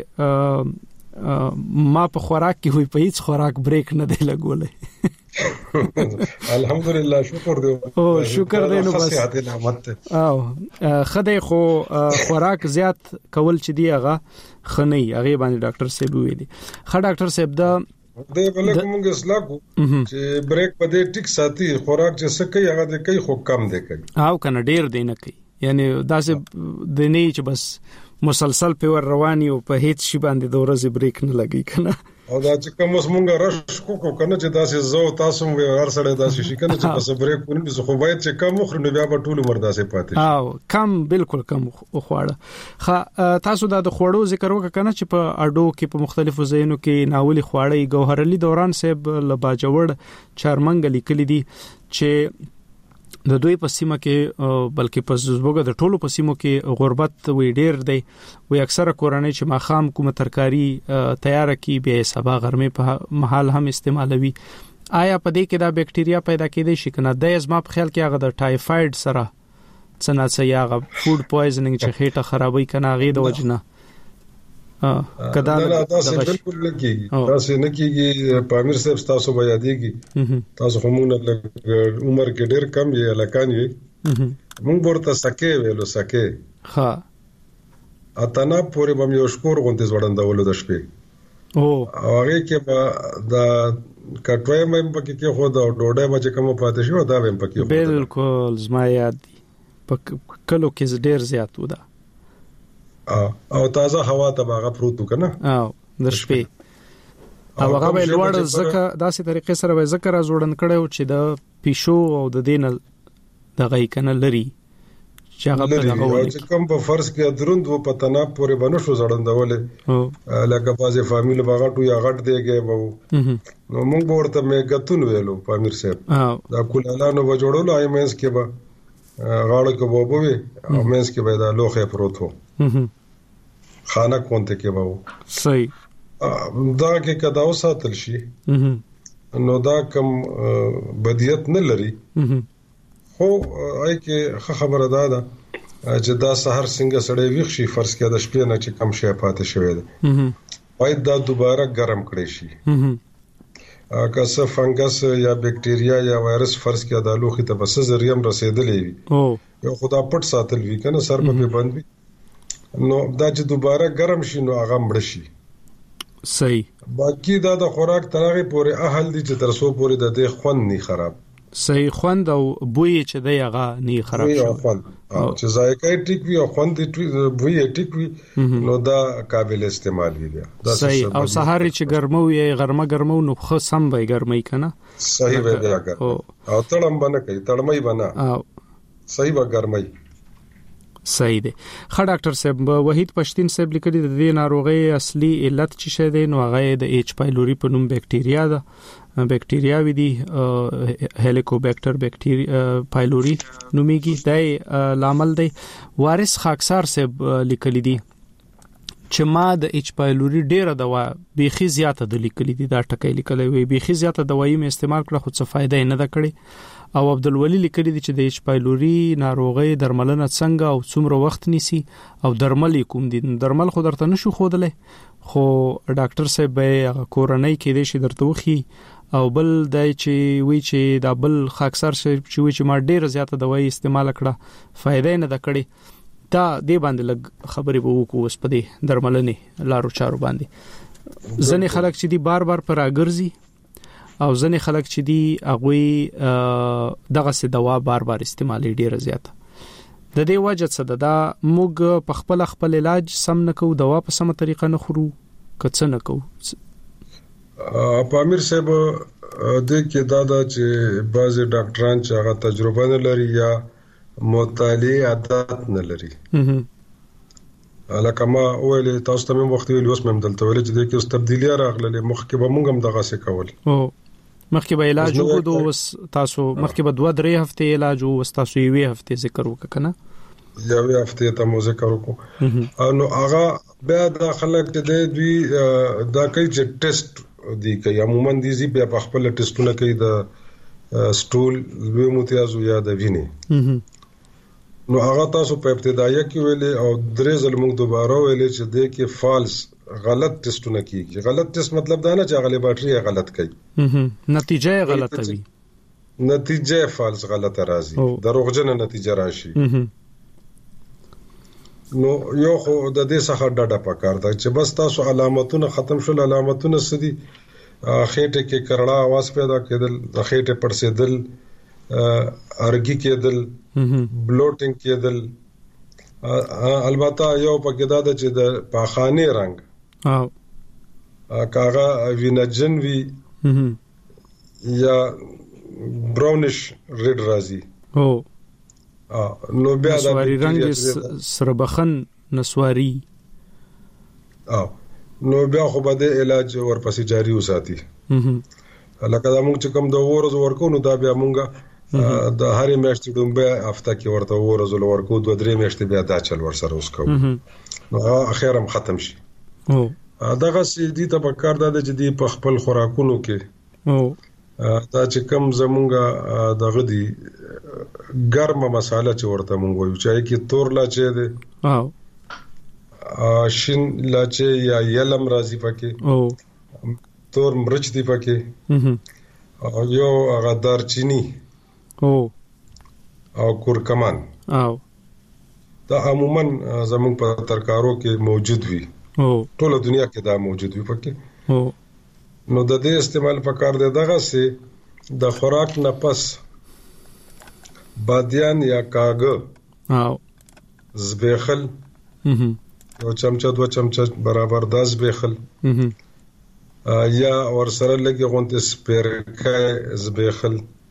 پورې ما په خوراک کې وې په هیڅ خوراک بریک نه دی لګولې. الحمدلله شکر دی. او شکر دی نو بس او خدای خو خوراک زیات کول چې دی هغه خنۍ هغه باندې ډاکټر صاحب ویلي. ښه ډاکټر صاحب دا د بلک موږ اصلاح کو چې بریک په دې ټیک ساتي خوراک چې څه کوي هغه د کوي خو کم دی کوي او کنه ډیر دی نه کوي یعنی داسې د نه چې بس مسلسل په ور رواني او په هیڅ شی باندې د ورځې بریک نه لګي کنه او دا چې کوم موږ رش کو کنه چې داسې زو تاسو مو هر سړی داسې شي کنه چې بس بریک ونه بس خو باید چې کم خورنه بیا په ټول عمر داسې پاتې شي او کم بالکل کم خواړه. تاسو دا د خوړو ذکر وکړه کنه چې په اډو کې په مختلفو ځایونو کې ناولي خواړه ګوهرعلی دوران صاحب لباجوړ چارمنګ لیکلي دي چې د دوی په سیمه کې بلکې په زوګه د ټولو په سیمو کې غربت وی ډیر دی وی اکثره کورنۍ چې ماخام کومه ترکاری تیار کی به سبا غرمه په محل هم استعمالوي. آیا په دې کې دا بکټریا پیدا کېدای شي کنه د ازما په خیال کې هغه د ټایفاید سره څنګه یاغه فود پویزنینګ چې خېټه خرابوي کنه هغه د وجنه کدا تاسو بالکل نه کیږي تاسو نه کیږي پامیر صاحب تاسو بیا دیږي تاسو هم نه عمر کې ډیر کم یې لکان یې موږ ورته سکه ویلو سکه ها اتنا پورې بم یو شکور غونډه زوړندولو د شپې او هغه کې با د کټوي مې پکې کې خو دا ډوډۍ ما چې کوم پاتې شو دا مې پکې بالکل زما یاد په کلو کې ډیر زیات و دا او تازه هوا ته باغه پروت کنه او د شپې او هغه به لوړ زکه داسې طریقې سره به ذکر ازوړن کړو چې د پیشو او د دین د غي کنه لري چې هغه په هغه وایي چې کوم په فرض کې دروند و پتنا پورې بنو شو زړندولې لکه بازي فامیل باغه ټو یا غټ دیږي وو نو موږ ورته مې غتون ویلو پامیر صاحب دا کولانو و جوړولو ایمنس کې به غاړه کې وبوي او مېنس کې به دا لوخه پروت وو خانه کونته کې وو صحیح دا کې کدا وساتل شي نو دا کم بدیت نه لري خو آی کې خبره ده چې دا سحر څنګه سړی ویښ شي فرض کې د شپې نه چې کم شي پاتې شوی دی باید دا دوباره ګرم کړی شي که څه فنګس یا بکټریا یا وایرس فرض کې د لوخي ته بس ذریعہ رسیدلې وي یو خدا پټ ساتل وی کنه سر په بند وي نو دا چې دوباره ګرم شي نو هغه مړ شي. صحیح. باقی دا د خوراک ترغه پورې اهل دي چې ترسو پورې د دې خوند نه خراب. صحیح خوند او بوی چې دی هغه نه خراب شي. چې ذایقه ټیک وي او خوند بوی ټیک وي نو دا قابل استعمال وي بیا. صحیح او سحر چې ګرمو یې غرمه نو خو سم به ګرمي کنه. صحیح به بیا او تړم باندې کوي تړمای باندې. او صحیح به ګرمي. صحیح دی. ښه ډاکټر صاحب وحید پښتين صاحب لیکلي د دې ناروغي اصلي علت چې شه دی نو هغه د ایچ پایلوري په نوم بکټریا ده. بکټریا وی دي هلیکوبیکټر بکټریا پایلوري نوميږي د لامل دی. وارث خاکسار صاحب لیکلي دي چې ما د ایچ پایلوري ډیره دوا بيخي زیاته د لیکلي دي دا ټکي لیکلي وي بيخي زیاته دوايي مې استعمال کړه خو څه فائدہ نه ده کړې. او عبدالولی لیکلی دی چې د ایچ پایلوري ناروغي درملنه څنګه او څومره وخت نیسي او درمل کوم دي. درمل خو درته نشو خودلې خو ډاکټر صاحب به کورنۍ کې دې شي درته وخی او بل دای چې وی چې دا بل خاکسر چې وی چې ما ډیره زیاته دوايي استعمال کړه فائدې نه ده کړې. دا دې باندې لګ خبرې به وکړو اوس په دې درملنې لارو چارو باندې. ځنې خلک چې دی بار بار پر اګرځي او ځنې خلک چې دی هغه دغه څه دوا بار بار استعمالي ډیره زیاته. د دې وجه څه ده دا موږ په خپل علاج سم نه کوو دوا په سمه طریقه نه خورو کڅ نه کوو. پامیر صاحب د کې دا چې بعض ډاکټران چې هغه تجربه نه لري یا مطالعه عادت نه لري لکه ما ویل تاسو ته مې وخت ویل اوس مې دلته ویل چې د کې اوس تبدیلی راغله مخکې به مونږ هم دغه څه کول مخکې به علاج وکړو تاسو مخکې به 2-3 هفته علاج او تاسو یوې هفته ذکر وکړه یوې هفته ته مو ذکر وکړو نو هغه بیا د خلک ته دوی دا کوي چې ټیسټ دی کوي عموما دي زی په خپل ټیسټونه کوي د سټول وی متیازو یا د وینې نو هغه تاسو په ابتدایه کې ویلې او درې ځل موږ دوباره ویلې چې د کې فالس غلط ټیسټونه کیږي غلط ټیسټ مطلب دا نه چې هغه لیبارټري غلط کوي نتیجه غلطه وي نتیجه فالس غلطه راځي دروغجن نتیجه راشي نو یو خو د دې څخه ډډه پکار ده چې بس تاسو علامتونه ختم شول علامتونه سدي خېټه کې کرړا आवाज پیدا کېدل د خېټه پړسېدل ارګي کېدل بلوټینګ کېدل البته یو پکې دا چې د پاخانه رنگ کاغه وینجن وی یا براونش ریډ راځي نو بیا د رنگ سربخن نسواری نو بیا خو به د علاج ورپسې جاری وساتي لکه دا موږ چې کوم د ورځو ورکو نو دا بیا موږ د هرې میاشتې دومره هفته کې ورته ورځو ورکو 2-3 میاشتې بیا دا چل ورسره اوس کوو نو اخر هم ختم شي دغه سیدی ته په کار ده چې دی په خپل خوراکونو کې دا چې کم زمونږه دغه دی ګرمه مساله چې ورته مونږ وایو چې کې تور لاچې ده شین لاچې یا یلم راځي پکې تور مرچ دی پکې او یو هغه دارچینی او کورکمان دا عموما زمونږ په ترکارو کې موجود وي ټول دنیا کې دا موجود وي پکې نو د دې استعمال پکار دی دغه سي د خوراک نه پس بادیان یا کاغه زبیخل یو چمچه 2 چمچه برابر 10 زبیخل یا ور سره لګي غونته سپیرکای زبیخل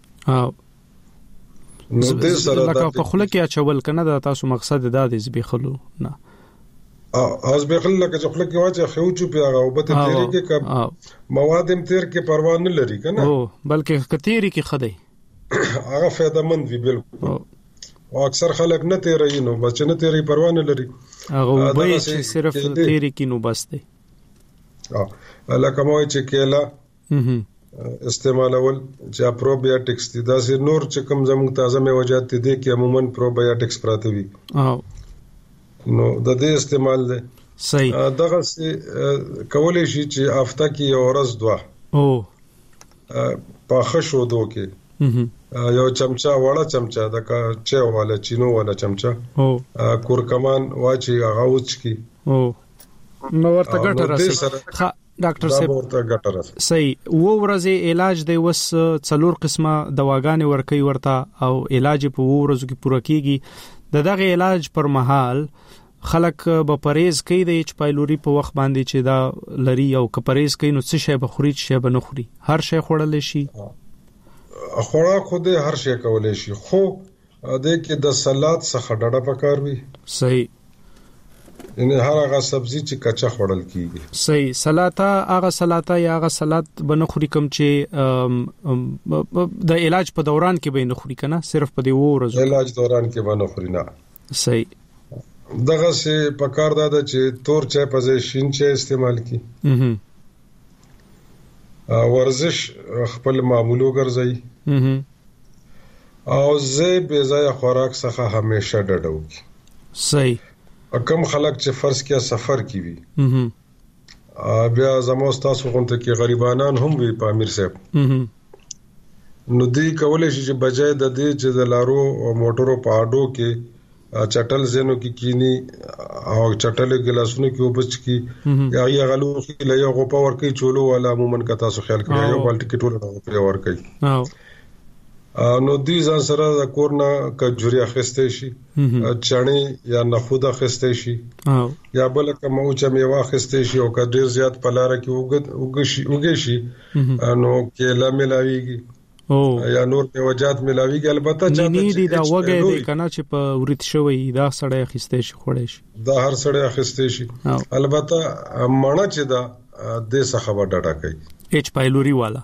نو دې سره لکه په خله کې اچول کنه دا تاسو مقصد دا دی زبیخلو نه از بخل لکه چې خپل کې واچې خو چې پیغه او به تیری کې کب مواد هم تیر کې پروا نه لري کنه بلکې کتیری کې خدای هغه فائدہ مند وی بالکل او اکثر خلک نه تیری نو بچ نه تیری پروا نه لري هغه به چې صرف تیری کې نو بس دی لکه مو چې کېلا استعمالول چې پروبیوټکس دي دا سي نور چې کوم زموږ تازه میوجات دي کې عموما پروبیوټکس پراته وي نو د دې استعمال دی صحیح دغه کولای شي چې هفته کې یو ورځ دوه په خشو دوکې یو چمچا وړه چمچا د چا والا چینو والا چمچا کورکمان واچي هغه وچ کی نو ورته ګټه راسي ډاکټر صاحب ورته ګټه راسي صحیح و ورځې علاج دی وس 4 قسمه دواګانې ورکي ورته او علاج په ورځو کې پوره کیږي دغه علاج پر مهال خلک به پرهیز کوي د ایچ پایلوري په وخت باندې چې دا لري او که پرهیز کوي نو څه شی به خوري څه شی به نه خوري هر شی خوړل شي خوراک خو دې هر شی کولای شي خو د کې د سلاد څخه ډډه پکار وي صحیح ان هر هغه سبزی چې کچا خوړل کیږي صحیح سلاطه هغه سلاطه یا هغه سلاد بنه خوري کوم چې د علاج په دوران کې به نه خوري کنه صرف په دې ورځو علاج دوران کې به نه خوري نه صحیح دغه سه پکار دا چې تور چای په ځای شین چای استعمال کی ورزش خپل معمولو ګرځي او زه به ځای خوراک څخه همیشه ډډه وکړي صحیح کم خلک چې فرض کیا سفر کی وي بیا زموږ تاسو غونته کې غریبانان هم وي په امیر صاحب نو دی کولای شي چې بجای د دې چې د لارو او موټرو په اډو کې چټل زینو کې کینی او چټل ګلاسونو کې وبچ کی یا غلو کې لیا غو پاور کې چولو والا عموما کا تاسو خیال کړئ یو بالټ کې ټول غو پاور کوي نو دې ځان سره د کورنا کجوري اخستې شي چڼي یا نخود اخستې شي یا بل کوم او چې میوه اخستې شي او کډیر زیات پلاره کې وګ شي نو کېلا ملاويږي یا نور میوجات ملاويږي البته چې دې دا وګه دې کنه چې په ورت شوی دا سړی اخستې شي خوړې شي دا هر سړی اخستې شي البته مړه چې دا د څخه وډاټا کوي ایچ پایلوري والا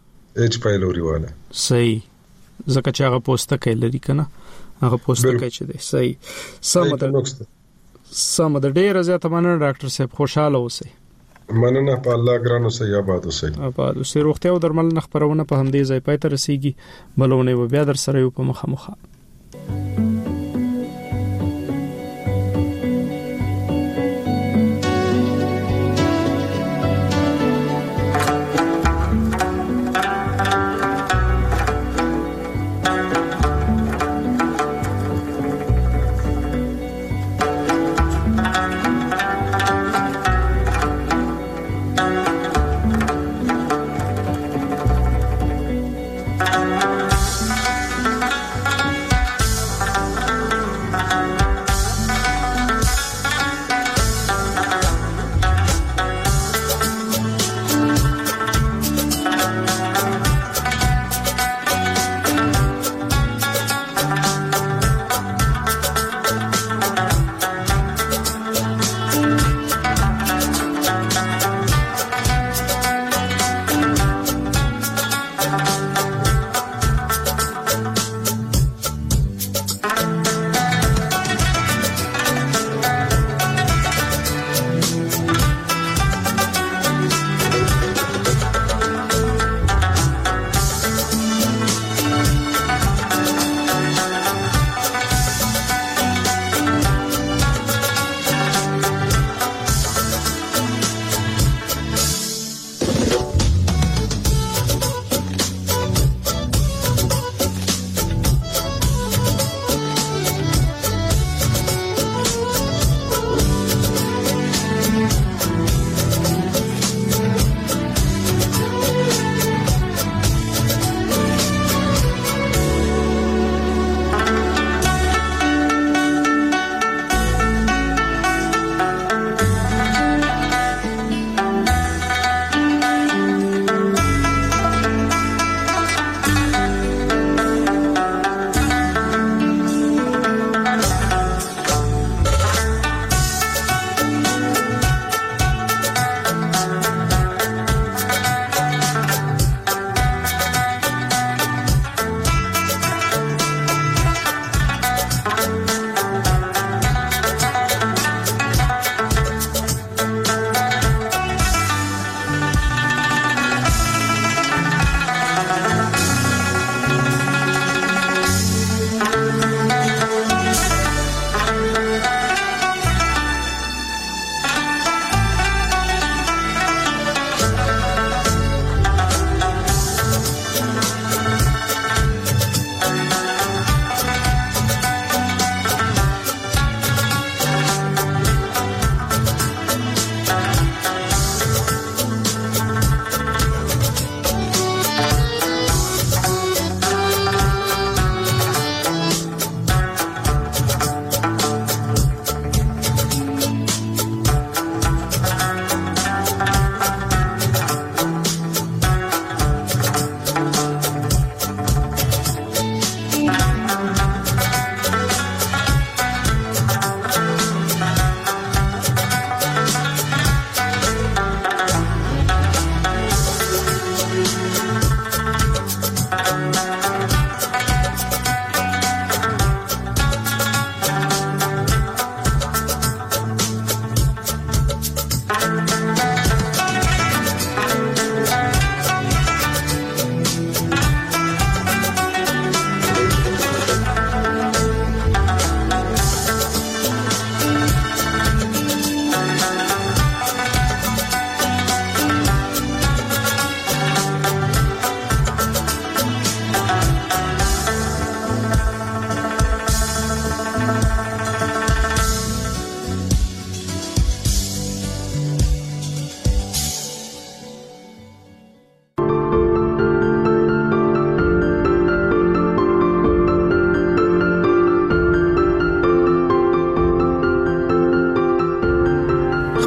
صحیح زکه چې هغه پوسټه کوي لري کنه هغه پوسټه کوي چې دی صحیح سم د ډیر زیاته مننه ډاکټر صاحب خوشاله اوسئ مننه په الله ګرانو سي آباد اوسئ روغتیا او درملنه خبرونه په همدې ځای پای ته رسیږي بلونه بیا در سره یو په مخه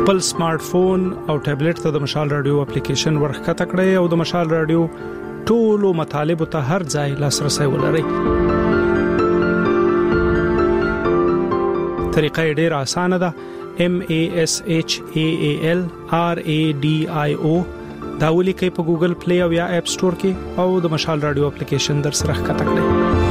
خپل سمارټ فون او ټابلیټ ته د مشال رادیو اپلیکیشن ورخکته کړئ او د مشال رادیو ټولو مطالبه ته هر ځای لاسرسي ولرئ. طریقه ډیره اسانه ده. MASHALRADIO دا ولیکئ په ګوګل پلی او یا اپ سٹور کې او د مشال رادیو اپلیکیشن در سره ښکته کړئ.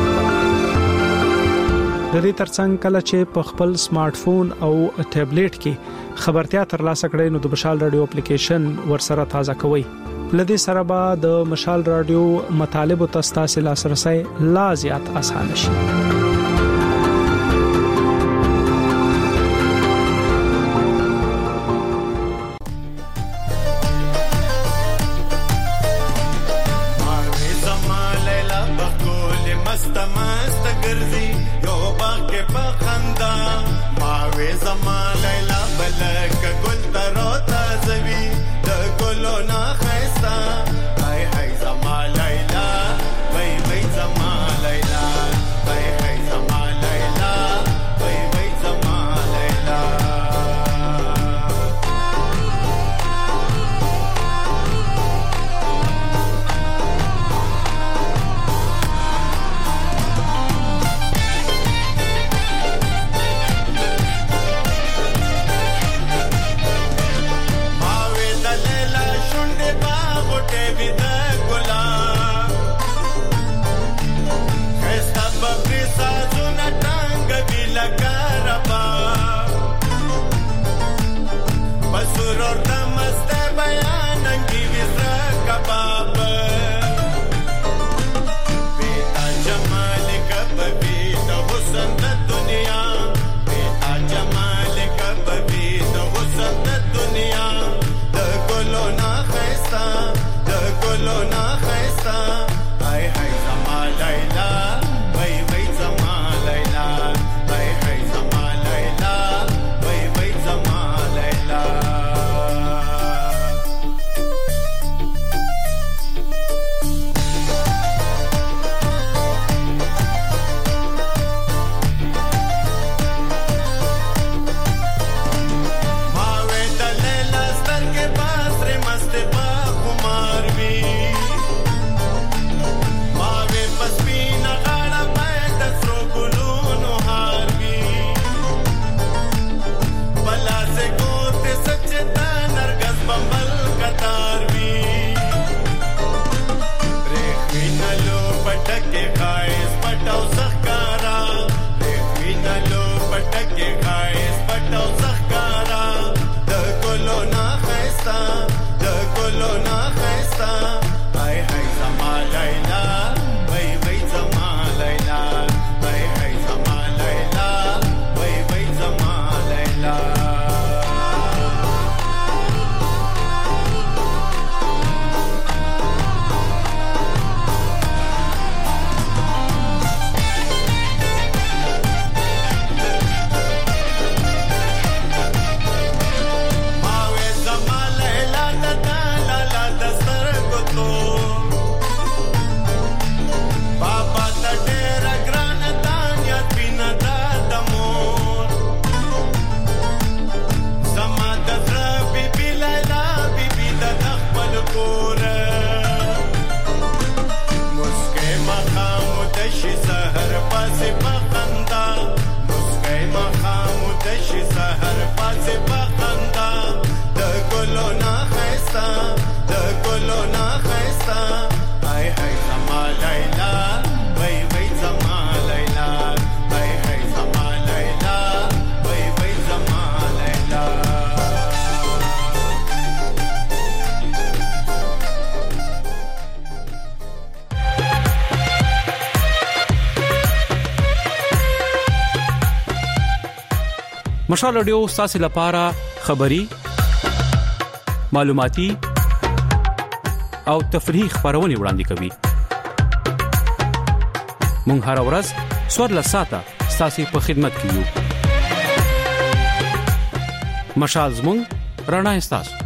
د دې ترڅنګ کله چې په خپل سمارټ فون او ټابلیټ کې خبرتیا ترلاسه کړئ نو د مشال رادیو اپلیکیشن ورسره تازه کوئ. لدې سره به د مشال رادیو مطالبه تاسو لاسرسي لا زیات آسان شي. مشال رادیو تاسو لپاره خبري معلوماتي او تفریحي خبرونه وړاندې کوي. مونږ هر ورځ سوړ لساته تاسو په خدمت کې یو. مشال زموږ رڼا استاسو.